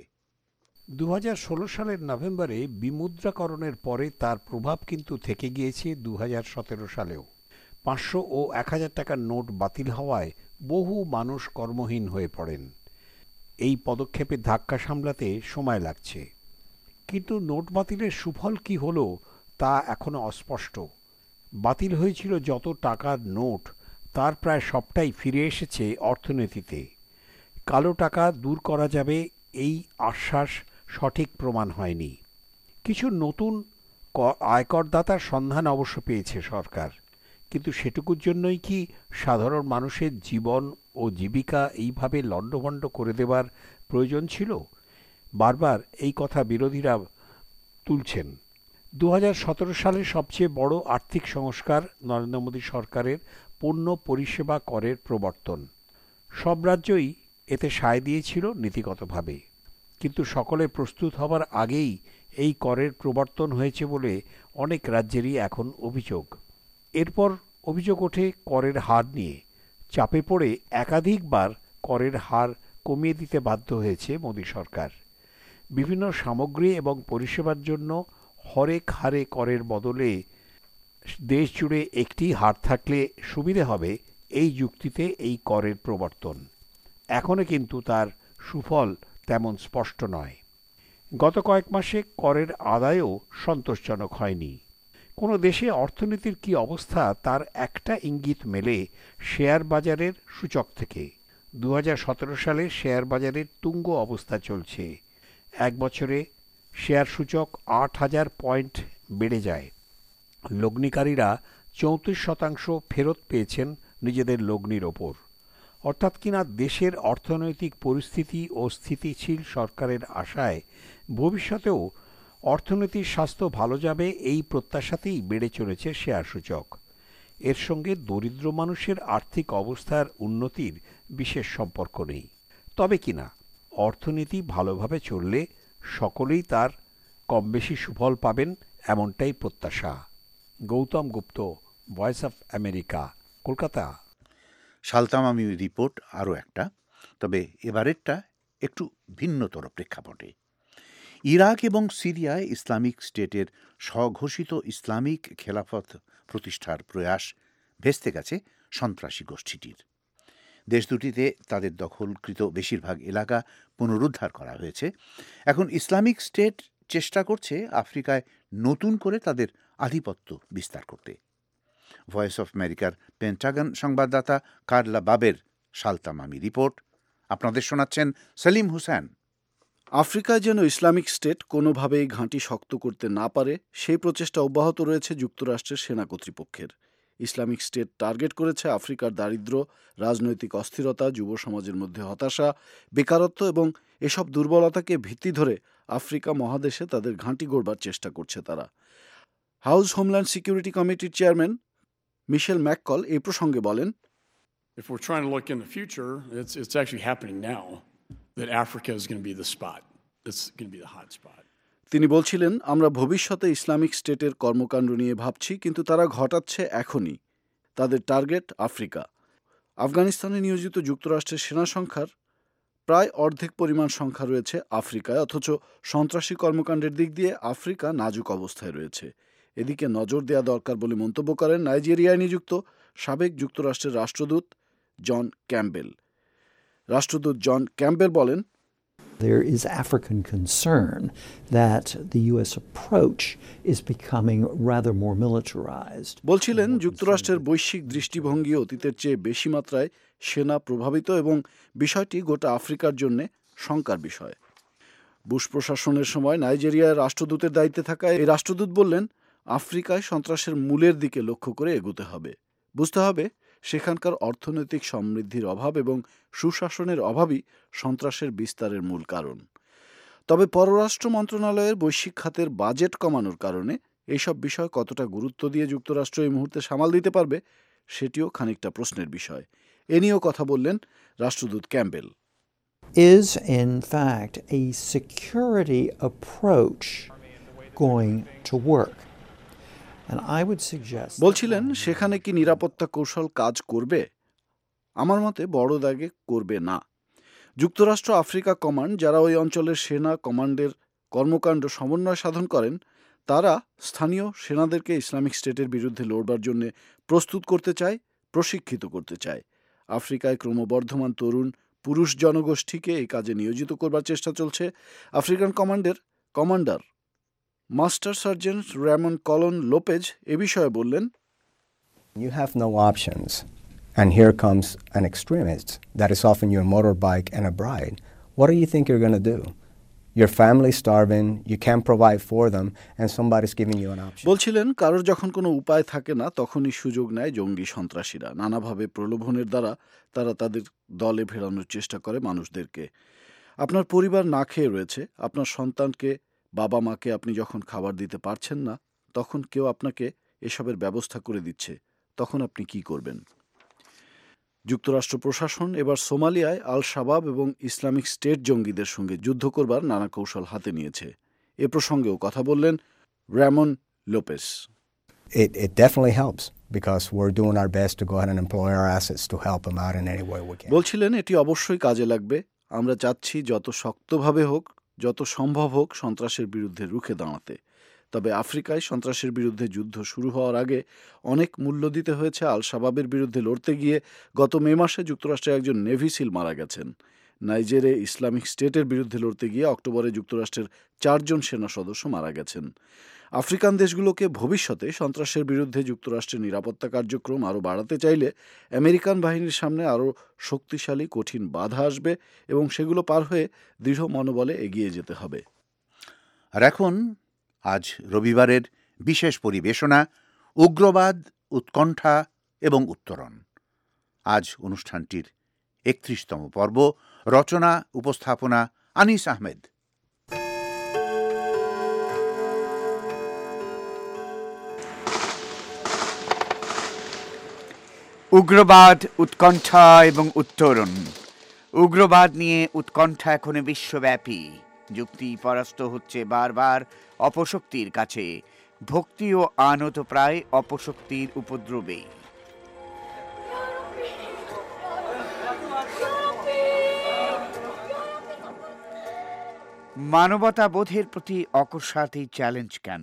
2016 সালের নভেম্বরে বিমুদ্রাকরণের পরে তার প্রভাব কিন্তু থেকে গিয়েছে 2017 সালেও। 500 ও 1000 টাকার নোট বাতিল হওয়ায় বহু মানুষ কর্মহীন হয়ে পড়েন। এই পদক্ষেপে ধাক্কা সামলাতে সময় লাগছে, কিন্তু নোট বাতিলের সুফল কি হলো তা এখনো অস্পষ্ট। বাতিল হয়েছিল যত টাকার নোট, তার প্রায় সবটাই ফিরে এসেছে অর্থনীতিতে। কালো টাকা দূর করা যাবে এই আশ্বাস সঠিক প্রমাণ হয়নি। কিছু নতুন আয়করদাতার সন্ধান অবশ্য পেয়েছে সরকার, কিন্তু সেটুকুর জন্যই কি সাধারণ মানুষের জীবন ও জীবিকা এইভাবে লণ্ডভণ্ড করে দেবার প্রয়োজন ছিল? বারবার এই কথা বিরোধীরা তুলছেন। 2017 সালের সবচেয়ে বড় আর্থিক সংস্কার নরেন্দ্র মোদী সরকারের পণ্য পরিষেবা করের প্রবর্তন। সব রাজ্যই এতে সায় দিয়েছিল নীতিগতভাবে, কিন্তু সকলে প্রস্তুত হবার আগেই এই করের প্রবর্তন হয়েছে বলে অনেক রাজ্যেরই এখন অভিযোগ। এরপর অভিযোগ ওঠে করের হার নিয়ে। চাপে পড়ে একাধিকবার করের হার কমিয়ে দিতে বাধ্য হয়েছে মোদী সরকার। বিভিন্ন সামগ্রী এবং পরিষেবার জন্য হরেক হারে করের বদলে দেশ জুড়ে একটি হার থাকলে সুবিধে হবে, এই যুক্তিতে এই করের প্রবর্তন। এখনো কিন্তু তার সুফল তেমন স্পষ্ট নয়। গত কয়েক মাসে করের আদায়ও সন্তোষজনক হয়নি। কোনো দেশে অর্থনীতির কী অবস্থা তার একটা ইঙ্গিত মেলে শেয়ার বাজারের সূচক থেকে। 2017 সালে শেয়ার বাজারের তুঙ্গ অবস্থা চলছে। এক বছরে শেয়ার সূচক 8,000 পয়েন্ট বেড়ে যায়। লগ্নিকারীরা 34% ফেরত পেয়েছেন নিজেদের লগ্নির ওপর। অর্থাৎ কিনা দেশের অর্থনৈতিক পরিস্থিতি ও স্থিতিশীল সরকারের আশায় ভবিষ্যতেও অর্থনীতির স্বাস্থ্য ভালো যাবে এই প্রত্যাশাতেই বেড়ে চলেছে শেয়ার সূচক। এর সঙ্গে দরিদ্র মানুষের আর্থিক অবস্থার উন্নতির বিশেষ সম্পর্ক নেই। তবে কিনা অর্থনীতি ভালোভাবে চললে সকলেই তার কম বেশি সুফল পাবেন, এমনটাই প্রত্যাশা। Gautam Gupta, voice of America, Kolkata. সালতাম আমি রিপোর্ট আরও একটা, তবে এবারেরটা একটু ভিন্নতর প্রেক্ষাপটে। ইরাক এবং সিরিয়ায় ইসলামিক স্টেটের স্বঘোষিত ইসলামিক খেলাফত প্রতিষ্ঠার প্রয়াস ভেস্তে গেছে সন্ত্রাসী গোষ্ঠীটির। দেশ দুটিতে তাদের দখলকৃত বেশিরভাগ এলাকা পুনরুদ্ধার করা হয়েছে। এখন ইসলামিক স্টেট চেষ্টা করছে আফ্রিকায় নতুন করে তাদের আধিপত্য বিস্তার করতে। ভয়েস অফ আমেরিকার পেন্টাগন সংবাদদাতা কার্লা বাবের সালতামামি রিপোর্ট আপনাদের শোনাচ্ছেন সেলিম হোসেন। আফ্রিকায় যেন ইসলামিক স্টেট কোনোভাবেই ঘাঁটি শক্ত করতে না পারে সেই প্রচেষ্টা অব্যাহত রয়েছে যুক্তরাষ্ট্রের সেনা কর্তৃপক্ষের। ইসলামিক স্টেট টার্গেট করেছে আফ্রিকার দারিদ্র্য, রাজনৈতিক অস্থিরতা, যুব সমাজের মধ্যে হতাশা, বেকারত্ব এবং এসব দুর্বলতাকে ভিত্তি ধরে আফ্রিকা মহাদেশে তাদের ঘাঁটি গড়বার চেষ্টা করছে তারা। হাউস হোমল্যান্ড সিকিউরিটি কমিটির চেয়ারম্যান মিশেল ম্যাককল এই প্রসঙ্গে বলেন, If we're trying to look in the future, it's actually happening now that Africa is going to be the spot. It's going to be the hot spot. তিনি বলছিলেন, আমরা ভবিষ্যতে Islamic স্টেটের কর্মকাণ্ড নিয়ে ভাবছি, কিন্তু তারা ঘটাচ্ছে এখনই। তাদের টার্গেট আফ্রিকা। আফগানিস্তানে নিয়োজিত যুক্তরাষ্ট্রের সেনা সংখ্যার প্রায় অর্ধেক পরিমাণ সংখ্যা রয়েছে আফ্রিকায়, অথচ সন্ত্রাসী কর্মকাণ্ডের দিক দিয়ে আফ্রিকা নাজুক অবস্থায় রয়েছে। এদিকে নজর দেওয়া দরকার বলে মন্তব্য করেন নাইজেরিয়ায় নিযুক্ত সাবেক যুক্তরাষ্ট্রের রাষ্ট্রদূত জন ক্যাম্বেল। রাষ্ট্রদূত জন ক্যাম্বেল বলেন, There is African concern that the U.S. approach is becoming rather more militarized. বলছিলেন, যুক্তরাষ্ট্রের বৈশ্বিক দৃষ্টিভঙ্গি অতীতের চেয়ে বেশি মাত্রায় সেনা প্রভাবিত এবং বিষয়টি গোটা আফ্রিকার জন্য শঙ্কার বিষয়। বুশ প্রশাসনের সময় নাইজেরিয়ার রাষ্ট্রদূতের দায়িত্বে থাকা এই রাষ্ট্রদূত বললেন, আফ্রিকায় সন্ত্রাসের মূলের দিকে লক্ষ্য করে এগোতে হবে। বুঝতে হবে সেখানকার অর্থনৈতিক সমৃদ্ধির অভাব এবং সুশাসনের অভাবই সন্ত্রাসের বিস্তারের মূল কারণ। তবে পররাষ্ট্র মন্ত্রণালয়ের বৈশ্বিক খাতের বাজেট কমানোর কারণে এইসব বিষয় কতটা গুরুত্ব দিয়ে যুক্তরাষ্ট্র এই মুহূর্তে সামাল দিতে পারবে সেটিও খানিকটা প্রশ্নের বিষয়। এ নিয়েও কথা বললেন রাষ্ট্রদূত Campbell. Is in fact a security approach going to work? And I would suggest বলছিলেন, সেখানে কি নিরাপত্তা কৌশল কাজ করবে? আমার মতে বড় দাগে করবে না। যুক্তরাষ্ট্র আফ্রিকা কমান্ড, যারা ওই অঞ্চলের সেনা কমান্ডের কর্মকাণ্ড সমন্বয় সাধন করেন, তারা স্থানীয় সেনাদেরকে ইসলামিক স্টেটের বিরুদ্ধে লড়বার জন্য প্রস্তুত করতে চায়, প্রশিক্ষিত করতে চায়। আফ্রিকায় ক্রমবর্ধমান তরুণ পুরুষ জনগোষ্ঠীকে এই কাজে নিয়োজিত করবার চেষ্টা চলছে। আফ্রিকান কমান্ডের commander master sergeant Ramon Colon Lopez এ বিষয়ে বললেন, You have no options, and here comes an extremist that is offering you a motorbike and a bride. What do you think you're going to do? Your family's starving, you can't provide for them, and somebody's giving you an option. বলছিলেন, কারোর যখন কোনো উপায় থাকে না তখনই সুযোগ নেয় জঙ্গি সন্ত্রাসীরা। নানাভাবে প্রলোভনের দ্বারা তারা তাদের দলে ভেড়ানোর চেষ্টা করে মানুষদেরকে। আপনার পরিবার না খেয়ে রয়েছে, আপনার সন্তানকে, বাবা মাকে আপনি যখন খাবার দিতে পারছেন না, তখন কেউ আপনাকে এসবের ব্যবস্থা করে দিচ্ছে, তখন আপনি কি করবেন? যুক্তরাষ্ট্র প্রশাসন এবার সোমালিয়ায় আল শাবাব এবং ইসলামিক স্টেট জঙ্গিদের সঙ্গে যুদ্ধ করবার নানা কৌশল হাতে নিয়েছে। এ প্রসঙ্গেও কথা বললেন Ramon Lopez. It definitely helps because we're doing our best to go ahead and employ our assets to help them out in any way we can. বলছিলেন, এটি অবশ্যই কাজে লাগবে। আমরা চাচ্ছি যত শক্তভাবে হোক, যত সম্ভব হোক সন্ত্রাসের বিরুদ্ধে রুখে দাঁড়াতে। তবে আফ্রিকায় সন্ত্রাসের বিরুদ্ধে যুদ্ধ শুরু হওয়ার আগে অনেক মূল্য দিতে হয়েছে। আল শাবাবের বিরুদ্ধে লড়তে গিয়ে গত মে মাসে যুক্তরাষ্ট্রের একজন নেভি সিল মারা গেছেন। নাইজেরে ইসলামিক স্টেটের বিরুদ্ধে লড়তে গিয়ে অক্টোবরে যুক্তরাষ্ট্রের 4 জন সেনা সদস্য মারা গেছেন। আফ্রিকান দেশগুলোকে ভবিষ্যতে সন্ত্রাসের বিরুদ্ধে যুক্তরাষ্ট্রের নিরাপত্তা কার্যক্রম আরও বাড়াতে চাইলে আমেরিকান বাহিনীর সামনে আরও শক্তিশালী কঠিন বাধা আসবে এবং সেগুলো পার হয়ে দৃঢ় মনোবলে এগিয়ে যেতে হবে। আর এখন আজ রবিবারের বিশেষ পরিবেশনা উগ্রবাদ, উৎকণ্ঠা এবং উত্তরণ। আজ অনুষ্ঠানটির 31তম পর্ব। রচনা উপস্থাপনা আনিস আহমেদ। উগ্রবাদ, উৎকণ্ঠা এবং উত্তরণ। উগ্রবাদ নিয়ে উৎকণ্ঠা এখন বিশ্বব্যাপী। যুক্তি পরাস্ত হচ্ছে বারবার অপশক্তির কাছে। ভক্তিও আনত প্রায় অপশক্তির উপদ্রবে। মানবতা বোধের প্রতি অকস্মাৎ এই চ্যালেঞ্জ কেন?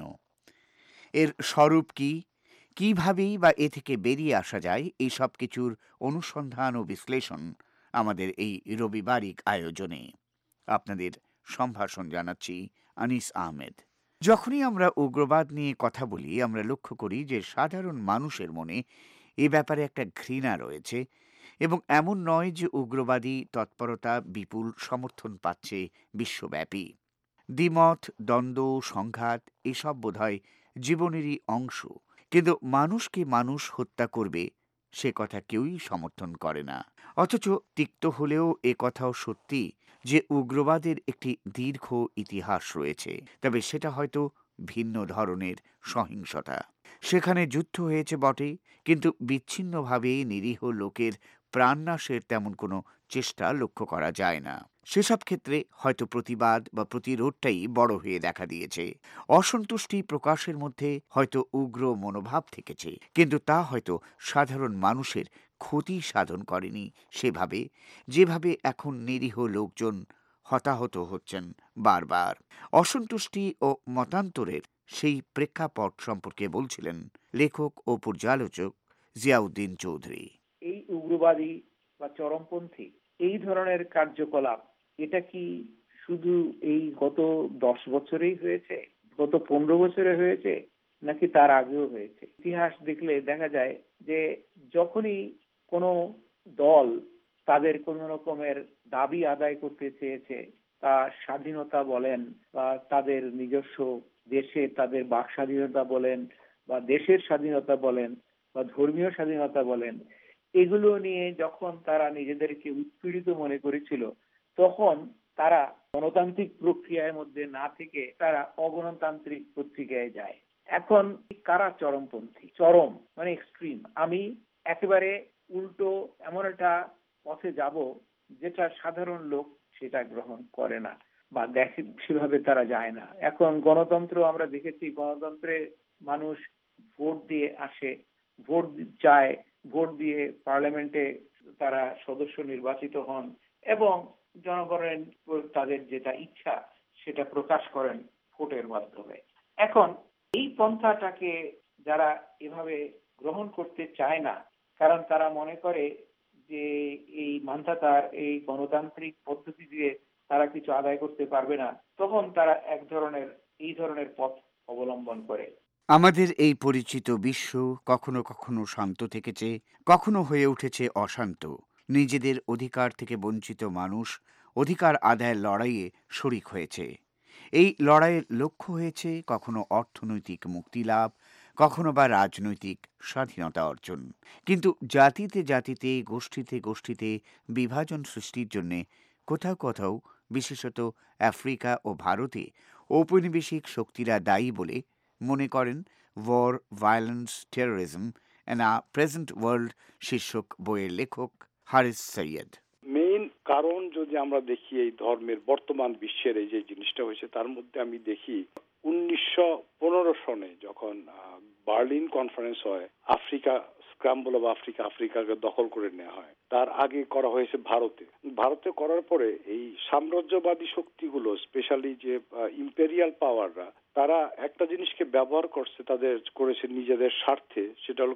এর স্বরূপ কি? কিভাবেই বা এ থেকে বেরিয়ে আসা যায়? এই সব কিছুর অনুসন্ধান ও বিশ্লেষণ আমাদের এই রবিবারিক আয়োজনে। আপনাদের সম্ভাষণ জানাচ্ছি আনিস আহমেদ। যখনই আমরা উগ্রবাদ নিয়ে কথা বলি, আমরা লক্ষ্য করি যে সাধারণ মানুষের মনে এ ব্যাপারে একটা ঘৃণা রয়েছে, এবং এমন নয় যে উগ্রবাদী তৎপরতা বিপুল সমর্থন পাচ্ছে বিশ্বব্যাপী। দ্বিমত, দ্বন্দ্ব, সংঘাত এসব বোধহয় জীবনেরই অংশ, কিন্তু মানুষকে মানুষ হত্যা করবে সে কথা কেউই সমর্থন করে না। অথচ তিক্ত হলেও এ কথাও সত্যি যে উগ্রবাদের একটি দীর্ঘ ইতিহাস রয়েছে, তবে সেটা হয়তো ভিন্ন ধরনের সহিংসতা। সেখানে যুদ্ধ হয়েছে বটে, কিন্তু বিচ্ছিন্নভাবে নিরীহ লোকের প্রাণনাশের তেমন কোনো চেষ্টা লক্ষ্য করা যায় না। সেসব ক্ষেত্রে হয়তো প্রতিবাদ বা প্রতিরোধটাই বড় হয়ে দেখা দিয়েছে। অসন্তুষ্টি প্রকাশের মধ্যে হয়তো উগ্র মনোভাব থেকেছে, কিন্তু তা হয়তো সাধারণ মানুষের ক্ষতি সাধন করেনি সেভাবে, যেভাবে এখন নিরীহ লোকজন হতাহত হচ্ছেন বারবার। অসন্তুষ্টি ও মতান্তরের সেই প্রেক্ষাপট সম্পর্কে বলছিলেন লেখক ও পর্যালোচক জিয়াউদ্দিন চৌধুরী। এই উগ্রবাদী বা চরমপন্থী এই ধরনের কার্যকলাপ এটা কি শুধু এই গত 10 বছরেই হয়েছে, গত 15 বছরে হয়েছে, নাকি তার আগেও হয়েছে? ইতিহাস দেখলে দেখা যায় যে যখনই কোনো দল তাদের কোন রকমের দাবি আদায় করতে চেয়েছে, তা স্বাধীনতা বলেন বা তাদের নিজস্ব দেশে তাদের বাক স্বাধীনতা বলেন বা দেশের স্বাধীনতা বলেন বা ধর্মীয় স্বাধীনতা বলেন, এগুলো নিয়ে যখন তারা নিজেদেরকে উৎপীড়িত মনে করেছিল, তখন তারা গণতান্ত্রিক প্রক্রিয়ার মধ্যে না থেকে তারা অগণতান্ত্রিক প্রক্রিয়ায় যায়। এখন কারা চরমপন্থী? চরম মানে এক্সট্রিম। আমি একেবারে উল্টো এমন একটা পথে যাব যেটা সাধারণ লোক সেটা গ্রহণ করে না বা দেখে, সেভাবে তারা যায় না। এখন গণতন্ত্র আমরা দেখেছি, গণতন্ত্রে মানুষ ভোট দিয়ে আসে, ভোট চায়, ভোট দিয়ে পার্লামেন্টে তারা সদস্য নির্বাচিত হন এবং জনগণের তাদের যেটা ইচ্ছা সেটা প্রকাশ করেন ভোটের মাধ্যমে। এখন এই পন্থাটাকে যারা এভাবে গ্রহণ করতে চায় না, কারণ তারা মনে করে যে এই মানধাতার এই গণতান্ত্রিক পদ্ধতি দিয়ে তারা কিছু আদায় করতে পারবে না, তখন তারা এই ধরনের পথ অবলম্বন করে। আমাদের এই পরিচিত বিশ্ব কখনো কখনো শান্ত থেকেছে, কখনো হয়ে উঠেছে অশান্ত। নিজেদের অধিকার থেকে বঞ্চিত মানুষ অধিকার আদায়ের লড়াইয়ে শরিক হয়েছে। এই লড়াইয়ের লক্ষ্য হয়েছে কখনো অর্থনৈতিক মুক্তি লাভ, কখনো বা রাজনৈতিক স্বাধীনতা অর্জন। কিন্তু জাতিতে জাতিতে, গোষ্ঠীতে গোষ্ঠীতে বিভাজন সৃষ্টির জন্যে কোথাও কোথাও, বিশেষত আফ্রিকা ও ভারতে, ঔপনিবেশিক শক্তিরা দায়ী বলে মনে করেন war, violence, terrorism and a present world শীর্ষক বইয়ের লেখক হারিস সৈয়দ। মেইন কারণ যদি আমরা দেখি এই ধর্মের বর্তমান বিশ্বের এই যে জিনিসটা হয়েছে, তার মধ্যে আমি দেখি 1915 সনে যখন বার্লিন কনফারেন্স হয়, আফ্রিকা স্ক্রাম্বল অব আফ্রিকাকে দখল করে নেওয়া হয়, তার আগে করা হয়েছে ভারতে। ভারতে করার পরে এই সাম্রাজ্যবাদী শক্তিগুলো, স্পেশালি যে ইম্পেরিয়াল পাওয়াররা, তারা একটা জিনিসকে ব্যবহার করেছে নিজেদের স্বার্থে, সেটা হলো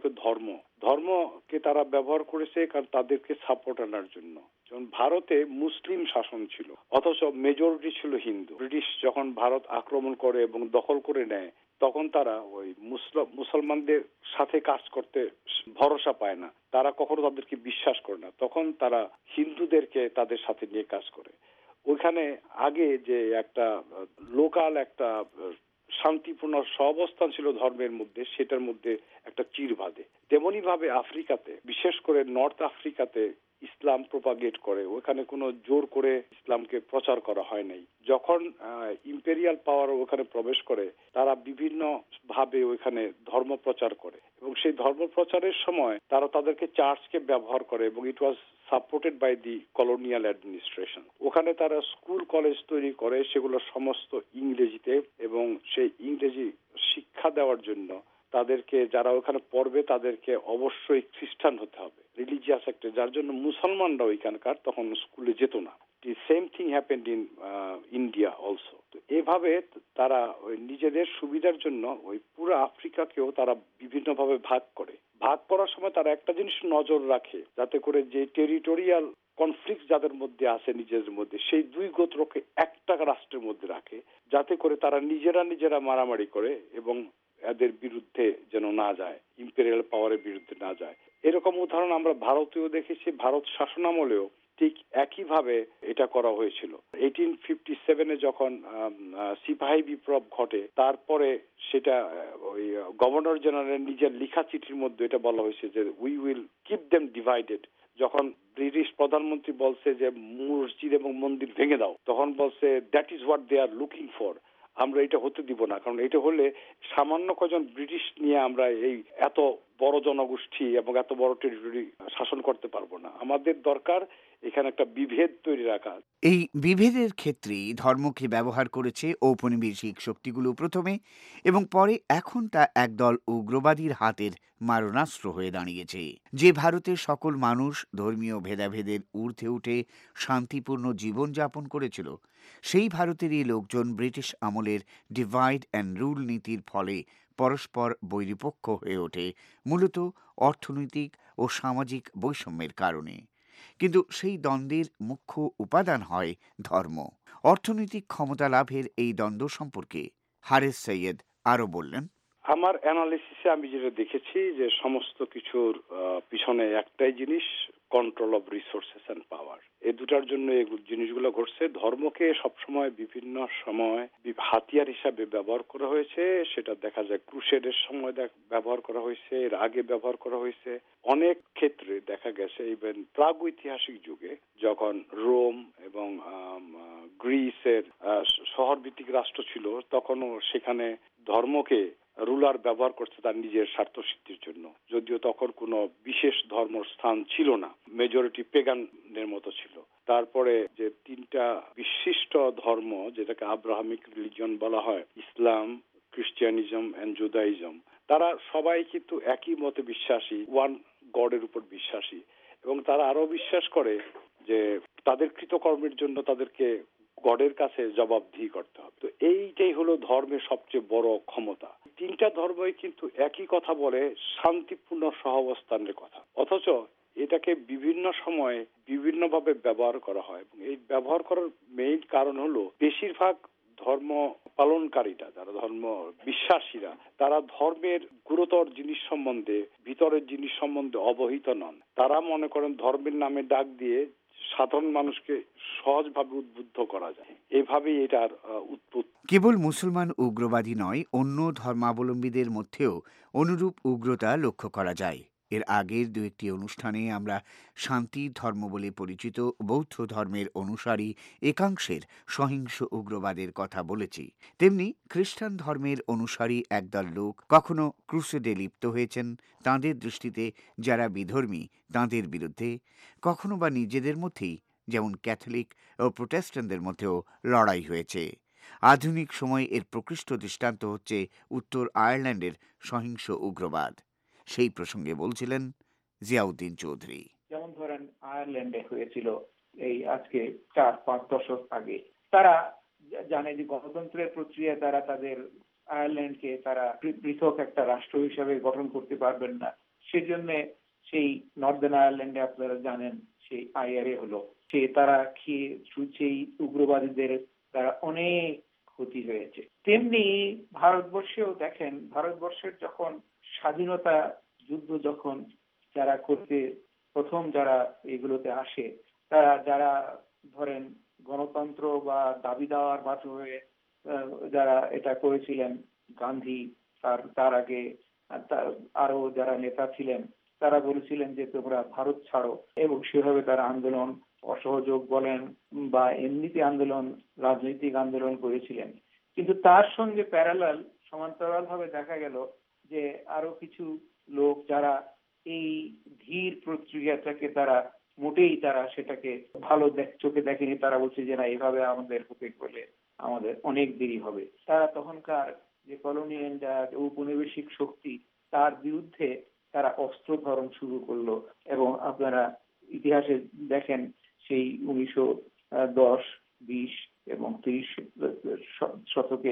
ধর্মকে তারা ব্যবহার করেছে কারণ তাদেরকে সাপোর্ট আনার জন্য। যেমন ভারতে মুসলিম শাসন ছিল, অথচ মেজরিটি ছিল হিন্দু। ব্রিটিশ যখন ভারত আক্রমণ করে এবং দখল করে নেয়, তখন তারা ওই মুসলমানদের সাথে কাজ করতে ভরসা পায় না, তারা কখনো তাদেরকে বিশ্বাস করে না, তখন তারা হিন্দুদেরকে তাদের সাথে নিয়ে কাজ করে। ওইখানে আগে যে একটা লোকাল একটা শান্তিপূর্ণ সহাবস্থান ছিল ধর্মের মধ্যে, সেটার মধ্যে একটা চির বাঁধে। তেমনি ভাবে আফ্রিকাতে, বিশেষ করে নর্থ আফ্রিকাতে ইসলাম প্রোপাগেট করে, ওখানে কোনো জোর করে ইসলামকে প্রচার করা হয় নাই। যখন ইম্পেরিয়াল পাওয়ার ওখানে প্রবেশ করে, তারা বিভিন্ন ভাবে ওইখানে ধর্ম প্রচার করে এবং সেই ধর্ম প্রচারের সময় তারা তাদেরকে চার্চকে ব্যবহার করে এবং it was supported by the colonial administration. ওখানে তারা স্কুল কলেজ তৈরি করে, সেগুলো সমস্ত ইংরেজিতে, এবং সেই ইংরেজি শিক্ষা দেওয়ার জন্য তাদেরকে, যারা ওখানে পড়বে তাদেরকে অবশ্যই খ্রিস্টান হতে হবে, রিলিজিয়াস একটা, যার জন্য মুসলমানরা ওইখানকার তখন স্কুলে যেত না। The same thing happened in India also. তো এভাবে তারা ওই নিজেদের সুবিধার জন্য ওই পুরো আফ্রিকাকেও তারা বিভিন্নভাবে ভাগ করার সময় তারা একটা জিনিস নজর রাখে, যাতে করে যে টেরিটোরিয়াল কনফ্লিক্ট যাদের মধ্যে আছে নিজেদের মধ্যে, সেই দুই গোত্রকে একটা রাষ্ট্রের মধ্যে রাখে, যাতে করে তারা নিজেরা মারামারি করে এবং এদের বিরুদ্ধে যেন না যায়, ইম্পেরিয়াল পাওয়ারের বিরুদ্ধে না যায়। এরকম উদাহরণ আমরা ভারতেও দেখেছি। ভারত শাসনামলেও ঠিক একইভাবে এটা করা হয়েছিল। 1857-এ যখন সিপাহী বিপ্লব ঘটে, তারপরে সেটা ওই গভর্নর জেনারেল নিজের লিখা চিঠির মধ্যে এটা বলা হয়েছে যে we will keep them divided. যখন ব্রিটিশ প্রধানমন্ত্রী বলছে যে মসজিদ এবং মন্দির ভেঙে দাও, তখন বলছে that is what they are looking for, আমরা এটা হতে দিব না, কারণ এটা হলে সামান্য কজন ব্রিটিশ নিয়ে আমরা এই এত বড় জনগোষ্ঠী এবং এত বড় টেরিটরি শাসন করতে পারবো না, আমাদের দরকার এখানে একটা বিভেদ তৈরি রাখা। এই বিভেদের ক্ষেত্রেই ধর্মকে ব্যবহার করেছে ঔপনিবেশিক শক্তিগুলো প্রথমে, এবং পরে এখন তা একদল উগ্রবাদীর হাতের মারণাস্ত্র হয়ে দাঁড়িয়েছে। যে ভারতের সকল মানুষ ধর্মীয় ভেদাভেদের ঊর্ধ্বে উঠে শান্তিপূর্ণ জীবনযাপন করেছিল, সেই ভারতেরই লোকজন ব্রিটিশ আমলের ডিভাইড অ্যান্ড রুল নীতির ফলে পরস্পর বৈরিপক্ষ হয়ে ওঠে, মূলত অর্থনৈতিক ও সামাজিক বৈষম্যের কারণে। কিন্তু সেই দ্বন্দ্বের মুখ্য উপাদান হয় ধর্ম। অর্থনৈতিক ক্ষমতা লাভের এই দ্বন্দ্ব সম্পর্কে হারেস সৈয়দ আরো বললেন, আমার অ্যানালিসিসে আমি যেটা দেখেছি যে সমস্ত কিছুর পিছনে একটাই জিনিস, control of resources and power. এই দুটার জন্য এই জিনিসগুলো ঘটছে। ধর্মকে সবসময় বিভিন্ন সময় হাতিয়ার হিসাবে ব্যবহার করা হয়েছে। সেটা দেখা যায় ক্রুসেডের সময় ব্যবহার করা হয়েছে, এর আগে ব্যবহার করা হয়েছে। অনেক ক্ষেত্রে দেখা গেছে ইভেন প্রাগৈতিহাসিক যুগে যখন রোম এবং গ্রিসের শহরভিত্তিক রাষ্ট্র ছিল, তখনও সেখানে ধর্মকে রুলার ব্যবহার করছে তার নিজের স্বার্থ সিদ্ধির জন্য, যদিও তখন কোনো বিশেষ ধর্মের স্থান ছিল না, মেজরিটি পেগানের মতো ছিল। তারপরে যে তিনটা বিশিষ্ট ধর্ম, যেটাকে আব্রাহামিক রিলিজিয়ন বলা হয়, ইসলাম, খ্রিস্টিয়ানিজম এন্ড জুদাইজম, তারা সবাই কিন্তু একই মতে বিশ্বাসী, ওয়ান গডের উপর বিশ্বাসী, এবং তারা আরো বিশ্বাস করে যে তাদের কৃতকর্মের জন্য তাদেরকে গডের কাছে জবাবদিহি করতে হবে। তো এইটাই হলো ধর্মের সবচেয়ে বড় ক্ষমতা। তিনটা ধর্মই কিন্তু একই কথা বলে, শান্তিপূর্ণ সহাবস্থানের কথা, অথচ এটাকে বিভিন্ন সময়ে বিভিন্নভাবে ব্যবহার করা হয়। এবং এই ব্যবহার করার মেইন কারণ হলো বেশিরভাগ ধর্ম পালনকারীরা, যারা ধর্ম বিশ্বাসীরা, তারা ধর্মের গুরুতর জিনিস সম্বন্ধে, ভিতরের জিনিস সম্বন্ধে অবহিত নন। তারা মনে করেন ধর্মের নামে ডাক দিয়ে সাধারণ মানুষকে সহজভাবে উদ্বুদ্ধ করা যায়, এভাবেই এটার উৎপত্তি। কেবল মুসলমান উগ্রবাদী নয়, অন্য ধর্মাবলম্বীদের মধ্যেও অনুরূপ উগ্রতা লক্ষ্য করা যায়। এর আগের দু একটি অনুষ্ঠানে আমরা শান্তির ধর্ম বলে পরিচিত বৌদ্ধ ধর্মের অনুসারী একাংশের সহিংস উগ্রবাদের কথা বলেছি। তেমনি খ্রিস্টান ধর্মের অনুসারী একদল লোক কখনো ক্রুসেডে লিপ্ত হয়েছেন, তাঁদের দৃষ্টিতে যারা বিধর্মী তাঁদের বিরুদ্ধে, কখনো বা নিজেদের মধ্যেই, যেমন ক্যাথলিক ও প্রোটেস্ট্যান্টদের মধ্যেও লড়াই হয়েছে। আধুনিক সময়ে এর প্রকৃষ্ট দৃষ্টান্ত হচ্ছে উত্তর আয়ারল্যান্ডের সহিংস উগ্রবাদ। সেই প্রসঙ্গে বলছিলেন জিয়াউদ্দিন চৌধুরী। যেমন ধরেন আয়ারল্যান্ডে হয়েছিল এই আজকে 4-5 দশক আগে। তারা জানে যে গণতন্ত্রের প্রক্রিয়ায় তারা তাদের আয়ারল্যান্ডকে তারা পৃথক একটা রাষ্ট্র হিসেবে গঠন করতে পারবেন না। সেজন্য সেই নর্দার্ন আয়ারল্যান্ডে আপনারা জানেন সেই আইআরএ হলো, তারা সেই উগ্রবাদীদের তারা অনেক ক্ষতি হয়েছে। তেমনি ভারতবর্ষেও দেখেন, ভারতবর্ষের যখন স্বাধীনতা যুদ্ধ যখন যারা করতে প্রথম যারা এগুলোতে আসে, তারা যারা ধরেন গণতন্ত্র বা দাবি দেওয়ার মাধ্যমে যারা এটা করেছিলেন, গান্ধী তার আগে আরো যারা নেতা ছিলেন, তারা বলেছিলেন যে তোমরা ভারত ছাড়ো, এবং সেভাবে তারা আন্দোলন, অসহযোগ বলেন বা এমনিতে আন্দোলন, রাজনৈতিক আন্দোলন করেছিলেন। কিন্তু তার সঙ্গে প্যারালাল সমান্তরাল ভাবে দেখা গেল যে আরো কিছু লোক যারা এই ধীর প্রক্রিয়াটাকে তারা মোটেই তারা সেটাকে ভালো চোখে দেখেনি। তারা বলছে যে না, এভাবে আমাদের হতে গেলে আমাদের অনেক দেরি হবে। তারা তখনকার যে কলোনিয়াল ঔপনিবেশিক শক্তি, তার বিরুদ্ধে তারা অস্ত্র ধারণ শুরু করলো। এবং আপনারা ইতিহাসে দেখেন সেই 1910, 20 এবং 30 শতকে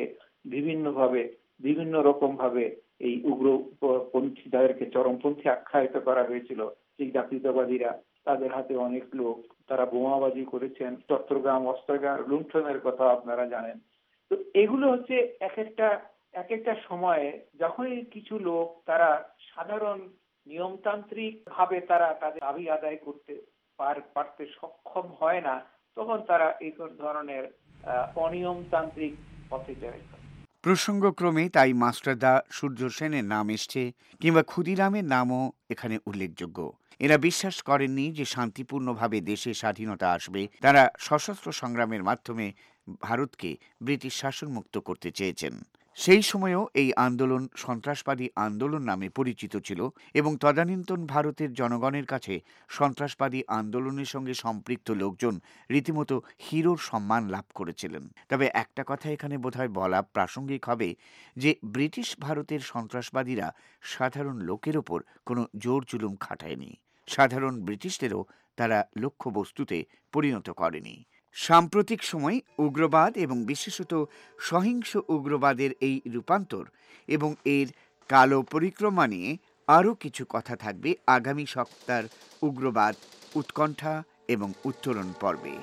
বিভিন্ন রকম ভাবে এই উগ্রপন্থী যাদেরকে চরমপন্থী আখ্যায়িত করা হয়েছিল, সেই জাতীয়তাবাদীরা, তাদের হাতে অনেক লোক, তারা বোমাবাজি করেছেন। চট্টগ্রাম অস্ত্রাগার লুণ্ঠনের কথা আপনারা জানেন। তো এগুলো হচ্ছে এক একটা সময়ে যখনই কিছু লোক তারা সাধারণ নিয়মতান্ত্রিক ভাবে তারা তাদের দাবি আদায় করতে পারতে সক্ষম হয় না, তখন তারা এই ধরনের অনিয়মতান্ত্রিক পথে যায়। প্রসঙ্গক্রমে তাই মাস্টারদা সূর্য সেনের নাম এসছে, কিংবা ক্ষুদিরামের নামও এখানে উল্লেখযোগ্য। এরা বিশ্বাস করেননি যে শান্তিপূর্ণভাবে দেশে স্বাধীনতা আসবে। তারা সশস্ত্র সংগ্রামের মাধ্যমে ভারতকে ব্রিটিশ শাসনমুক্ত করতে চেয়েছেন। সেই সময়েও এই আন্দোলন সন্ত্রাসবাদী আন্দোলন নামে পরিচিত ছিল, এবং তদানীন্তন ভারতের জনগণের কাছে সন্ত্রাসবাদী আন্দোলনের সঙ্গে সম্পৃক্ত লোকজন রীতিমতো হিরোর সম্মান লাভ করেছিলেন। তবে একটা কথা এখানে বোধহয় বলা প্রাসঙ্গিক হবে যে ব্রিটিশ ভারতের সন্ত্রাসবাদীরা সাধারণ লোকের ওপর কোনো জোর জুলুম খাটায়নি। সাধারণ ব্রিটিশদেরও তারা লক্ষ্যবস্তুতে পরিণত করেনি। সাম্প্রতিক সময় উগ্রবাদ এবং বিশেষত সহিংস উগ্রবাদের এই রূপান্তর এবং এর কালো পরিক্রমা নিয়ে আরও কিছু কথা থাকবে আগামী সপ্তাহের উগ্রবাদ উৎকণ্ঠা এবং উত্তরণ পর্বে।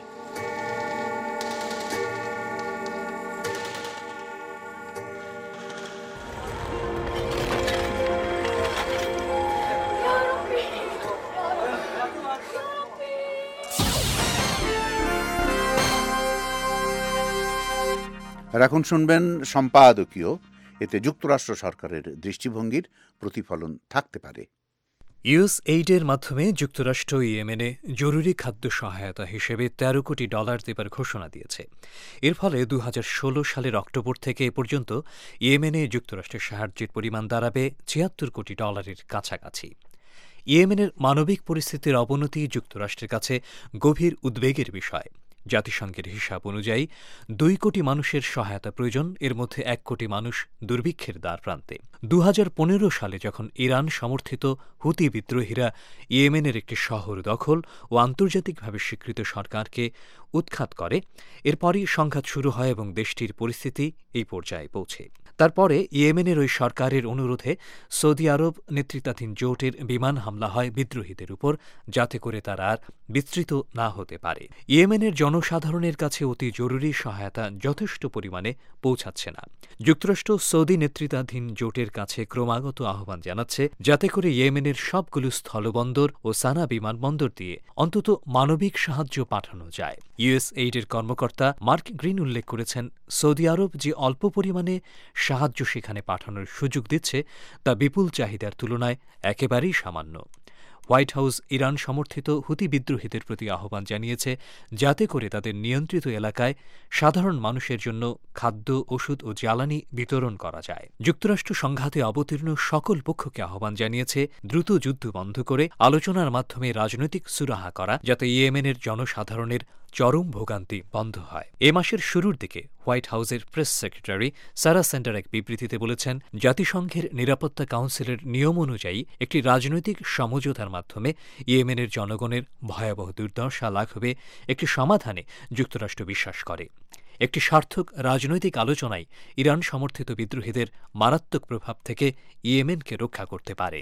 আর এখন শুনবেন সম্পাদকীয়। এতে যুক্তরাষ্ট্র সরকারের দৃষ্টিভঙ্গির প্রতিফলন থাকতে পারে। ইউএস এইডের মাধ্যমে যুক্তরাষ্ট্র ইয়েমেনে জরুরি খাদ্য সহায়তা হিসেবে 13 কোটি ডলার দেবার ঘোষণা দিয়েছে। এর ফলে 2016 সালের অক্টোবর থেকে এ পর্যন্ত ইয়েমেনে যুক্তরাষ্ট্রের সাহায্যের পরিমাণ দাঁড়াবে 76 কোটি ডলারের কাছাকাছি। ইয়েমেনের মানবিক পরিস্থিতির অবনতি যুক্তরাষ্ট্রের কাছে গভীর উদ্বেগের বিষয়। জাতিসংঘের হিসাব অনুযায়ী 2 কোটি মানুষের সহায়তা প্রয়োজন, এর মধ্যে 1 কোটি মানুষ দুর্ভিক্ষের দ্বারপ্রান্তে। 2015 সালে যখন ইরান সমর্থিত হুতি বিদ্রোহীরা ইয়েমেনের একটি শহর দখল ও আন্তর্জাতিকভাবে স্বীকৃত সরকারকে উৎখাত করে, এরপরই সংঘাত শুরু হয় এবং দেশটির পরিস্থিতি এই পর্যায়ে পৌঁছে। তারপরে ইয়েমেনের ওই সরকারের অনুরোধে সৌদি আরব নেতৃত্বাধীন জোটের বিমান হামলা হয় বিদ্রোহীদের উপর, যাতে করে তারা আর বিস্তৃত না হতে পারে। ইয়েমেনের জনসাধারণের কাছে অতি জরুরি সহায়তা যথেষ্ট পরিমাণে পৌঁছাচ্ছে না। যুক্তরাষ্ট্র সৌদি নেতৃত্বাধীন জোটের কাছে ক্রমাগত আহ্বান জানাচ্ছে যাতে করে ইয়েমেনের সবগুলো স্থলবন্দর ও সানা বিমানবন্দর দিয়ে অন্তত মানবিক সাহায্য পাঠানো যায়। ইউএস এইডের কর্মকর্তা মার্ক গ্রিন উল্লেখ করেছেন, সৌদি আরব যে অল্প পরিমাণে সাহায্য সেখানে পাঠানোর সুযোগ দিচ্ছে তা বিপুল চাহিদার তুলনায় একেবারেই সামান্য। হোয়াইট হাউস ইরান সমর্থিত হুতি বিদ্রোহীদের প্রতি আহ্বান জানিয়েছে যাতে করে তাদের নিয়ন্ত্রিত এলাকায় সাধারণ মানুষের জন্য খাদ্য, ওষুধ ও জ্বালানি বিতরণ করা যায়। যুক্তরাষ্ট্র সংঘাতে অবতীর্ণ সকল পক্ষকে আহ্বান জানিয়েছে দ্রুত যুদ্ধ বন্ধ করে আলোচনার মাধ্যমে রাজনৈতিক সুরাহা করা, যাতে ইয়েমেনের জনসাধারণের চরম ভোগান্তি বন্ধ হয়। এ মাসের শুরুর দিকে হোয়াইট হাউসের প্রেস সেক্রেটারি সারা স্যান্ডার এক বিবৃতিতে বলেছেন, জাতিসংঘের নিরাপত্তা কাউন্সিলের নিয়ম অনুযায়ী একটি রাজনৈতিক সমঝোতার মাধ্যমে ইয়েমেনের জনগণের ভয়াবহ দুর্দশা লাঘবে একটি সমাধানে যুক্তরাষ্ট্র বিশ্বাস করে। একটি সার্থক রাজনৈতিক আলোচনায় ইরান সমর্থিত বিদ্রোহীদের মারাত্মক প্রভাব থেকে ইয়েমেনকে রক্ষা করতে পারে।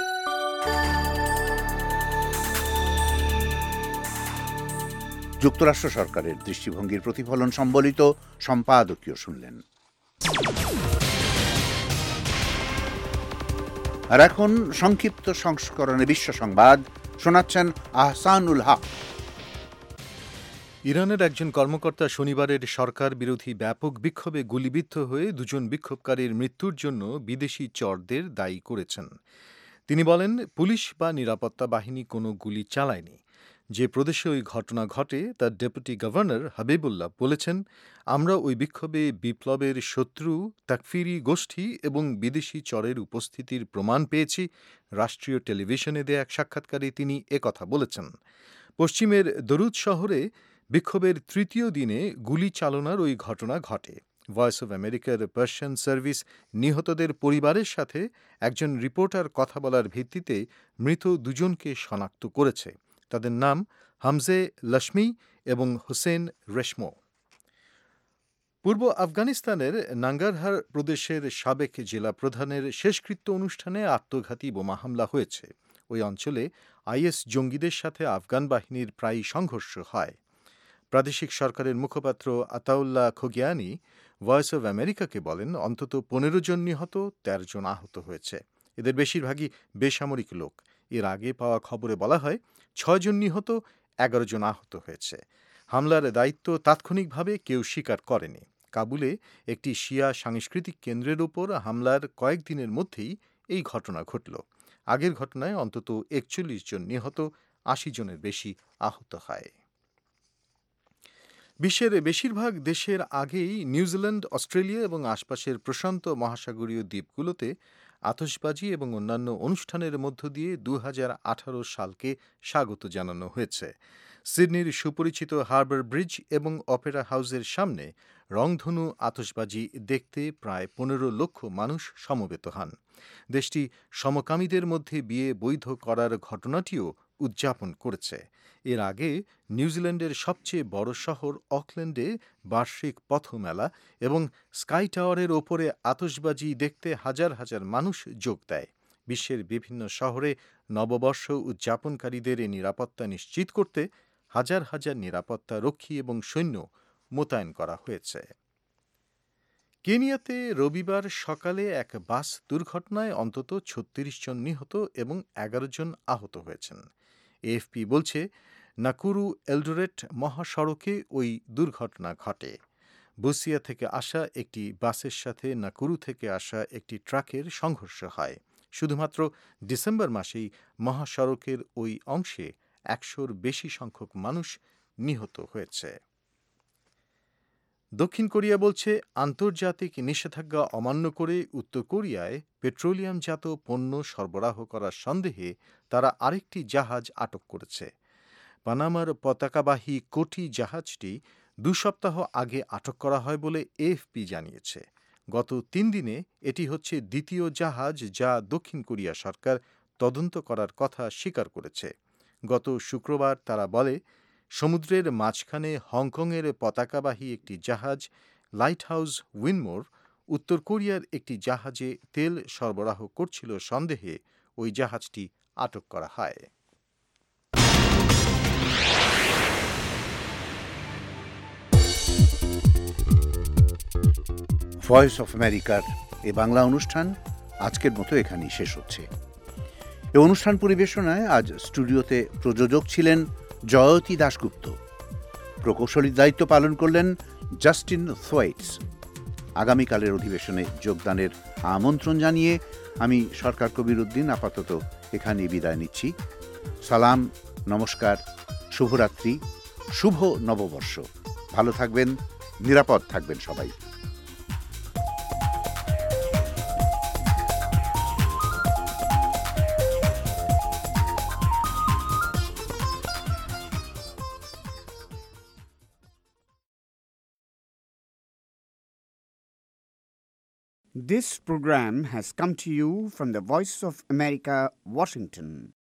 যুক্তরাষ্ট্র সরকারের দৃষ্টিভঙ্গির প্রতিফলন সম্বলিত সম্পাদকীয় শুনলেন। আর এখন সংক্ষিপ্ত সংস্করণে বিশ্ব সংবাদ শোনাচ্ছেন আহসানুল হক। ইরানের একজন কর্মকর্তা শনিবারের সরকার বিরোধী ব্যাপক বিক্ষোভে গুলিবিদ্ধ হয়ে দুজন বিক্ষোভকারীর মৃত্যুর জন্য বিদেশি চরদের দায়ী করেছেন। তিনি বলেন, পুলিশ বা নিরাপত্তা বাহিনী কোনো গুলি চালায়নি। যে প্রদেশে ওই ঘটনা ঘটে তার ডেপুটি গভর্নর হাবিবুল্লাহ বলেছেন, আমরা ওই বিক্ষোভে বিপ্লবের শত্রু, তাকফিরি গোষ্ঠী এবং বিদেশি চরের উপস্থিতির প্রমাণ পেয়েছি। রাষ্ট্রীয় টেলিভিশনে দেয়া এক সাক্ষাৎকারে তিনি একথা বলেছেন। পশ্চিমের দরুদ শহরে বিক্ষোভের তৃতীয় দিনে গুলি চালনার ওই ঘটনা ঘটে। ভয়েস অব আমেরিকার পার্সিয়ান সার্ভিস নিহতদের পরিবারের সাথে একজন রিপোর্টার কথা বলার ভিত্তিতে মৃত দুজনকে শনাক্ত করেছে। তাদের নাম হামজে লক্ষ্মী এবং হোসেন রেশমো। পূর্ব আফগানিস্তানের নাঙ্গারহার প্রদেশের সাবেক জেলা প্রধানের শেষকৃত্য অনুষ্ঠানে আত্মঘাতী বোমা হামলা হয়েছে। ওই অঞ্চলে আইএস জঙ্গিদের সাথে আফগান বাহিনীর প্রায়ই সংঘর্ষ হয়। প্রাদেশিক সরকারের মুখপাত্র আতাউল্লাহ খোগিয়ানি ভয়েস অব আমেরিকাকে বলেন, অন্তত 15 জন নিহত, 13 জন আহত হয়েছে। এদের বেশিরভাগই বেসামরিক লোক। এর আগে পাওয়া খবরে বলা হয় 6 জন নিহত, 11 জন আহত হয়েছে। হামলার দায়িত্ব তাৎক্ষণিকভাবে কেউ স্বীকার করেনি। কাবুলে একটি শিয়া সাংস্কৃতিক কেন্দ্রের ওপর হামলার কয়েকদিনের মধ্যেই এই ঘটনা ঘটল। আগের ঘটনায় অন্তত 41 জন নিহত, 80 জনের বেশি আহত হয়। বিশ্বের বেশিরভাগ দেশের আগেই নিউজিল্যান্ড, অস্ট্রেলিয়া এবং আশপাশের প্রশান্ত মহাসাগরীয় দ্বীপগুলোতে আতশবাজি এবং অন্যান্য অনুষ্ঠানের মধ্য দিয়ে 2018 সালকে স্বাগত জানানো হয়েছে। সিডনির সুপরিচিত হারবার ব্রিজ এবং অপেরা হাউসের সামনে রংধনু আতশবাজি দেখতে প্রায় 15 লক্ষ মানুষ সমবেত হন। দেশটি সমকামীদের মধ্যে বিয়ে বৈধ করার ঘটনাটিও উদযাপন করেছে। এর আগে নিউজিল্যান্ডের সবচেয়ে বড় শহর অকল্যান্ডে বার্ষিক পথমেলা এবং স্কাই টাওয়ারের ওপরে আতশবাজি দেখতে হাজার হাজার মানুষ যোগ দেয়। বিশ্বের বিভিন্ন শহরে নববর্ষ উদযাপনকারীদের নিরাপত্তা নিশ্চিত করতে হাজার হাজার নিরাপত্তা রক্ষী এবং সৈন্য মোতায়েন করা হয়েছে। কেনিয়াতে রবিবার সকালে এক বাস দুর্ঘটনায় অন্তত 36 জন নিহত এবং 11 জন আহত হয়েছেন। এএফপি বলছে, নাকুরু এলডোরেট মহাসড়কে ওই দুর্ঘটনা ঘটে। বুসিয়া থেকে আসা একটি বাসের সাথে নাকুরু থেকে আসা একটি ট্রাকের সংঘর্ষ হয়। শুধুমাত্র ডিসেম্বর মাসেই মহাসড়কের ওই অংশে 100-র বেশি সংখ্যক মানুষ নিহত হয়েছে। দক্ষিণ কোরিয়া বলছে, আন্তর্জাতিক নিষেধাজ্ঞা অমান্য করে উত্তর কোরিয়ায় পেট্রোলিয়ামজাত পণ্য সরবরাহ করার সন্দেহে তারা আরেকটি জাহাজ আটক করেছে। পানামার পতাকাবাহী কোটি জাহাজটি 2 সপ্তাহ আগে আটক করা হয় বলে এএফপি জানিয়েছে। গত 3 দিনে এটি হচ্ছে দ্বিতীয় জাহাজ যা দক্ষিণ কোরিয়া সরকার তদন্ত করার কথা স্বীকার করেছে। গত শুক্রবার তারা বলে, সমুদ্রের মাঝখানে হংকংয়ের পতাকাবাহী একটি জাহাজ লাইট হাউস উইনমোর উত্তর কোরিয়ার একটি জাহাজে তেল সরবরাহ করছিল সন্দেহে ওই জাহাজটি আটক করা হয়। ভয়েস অফ আমেরিকার এ বাংলা অনুষ্ঠান আজকের মতো এখানেই শেষ হচ্ছে। এ অনুষ্ঠান পরিবেশনায় আজ স্টুডিওতে প্রযোজক ছিলেন জয়তী দাশগুপ্ত, প্রকৌশলীর দায়িত্ব পালন করলেন জাস্টিন থোয়াইটস। আগামীকালের অধিবেশনে যোগদানের আমন্ত্রণ জানিয়ে আমি সরকার কবিরউদ্দিন আপাতত এখানেই বিদায় নিচ্ছি। সালাম, নমস্কার, শুভরাত্রি, শুভ নববর্ষ। ভালো থাকবেন, নিরাপদ থাকবেন সবাই। This program has come to you from the Voice of America, Washington.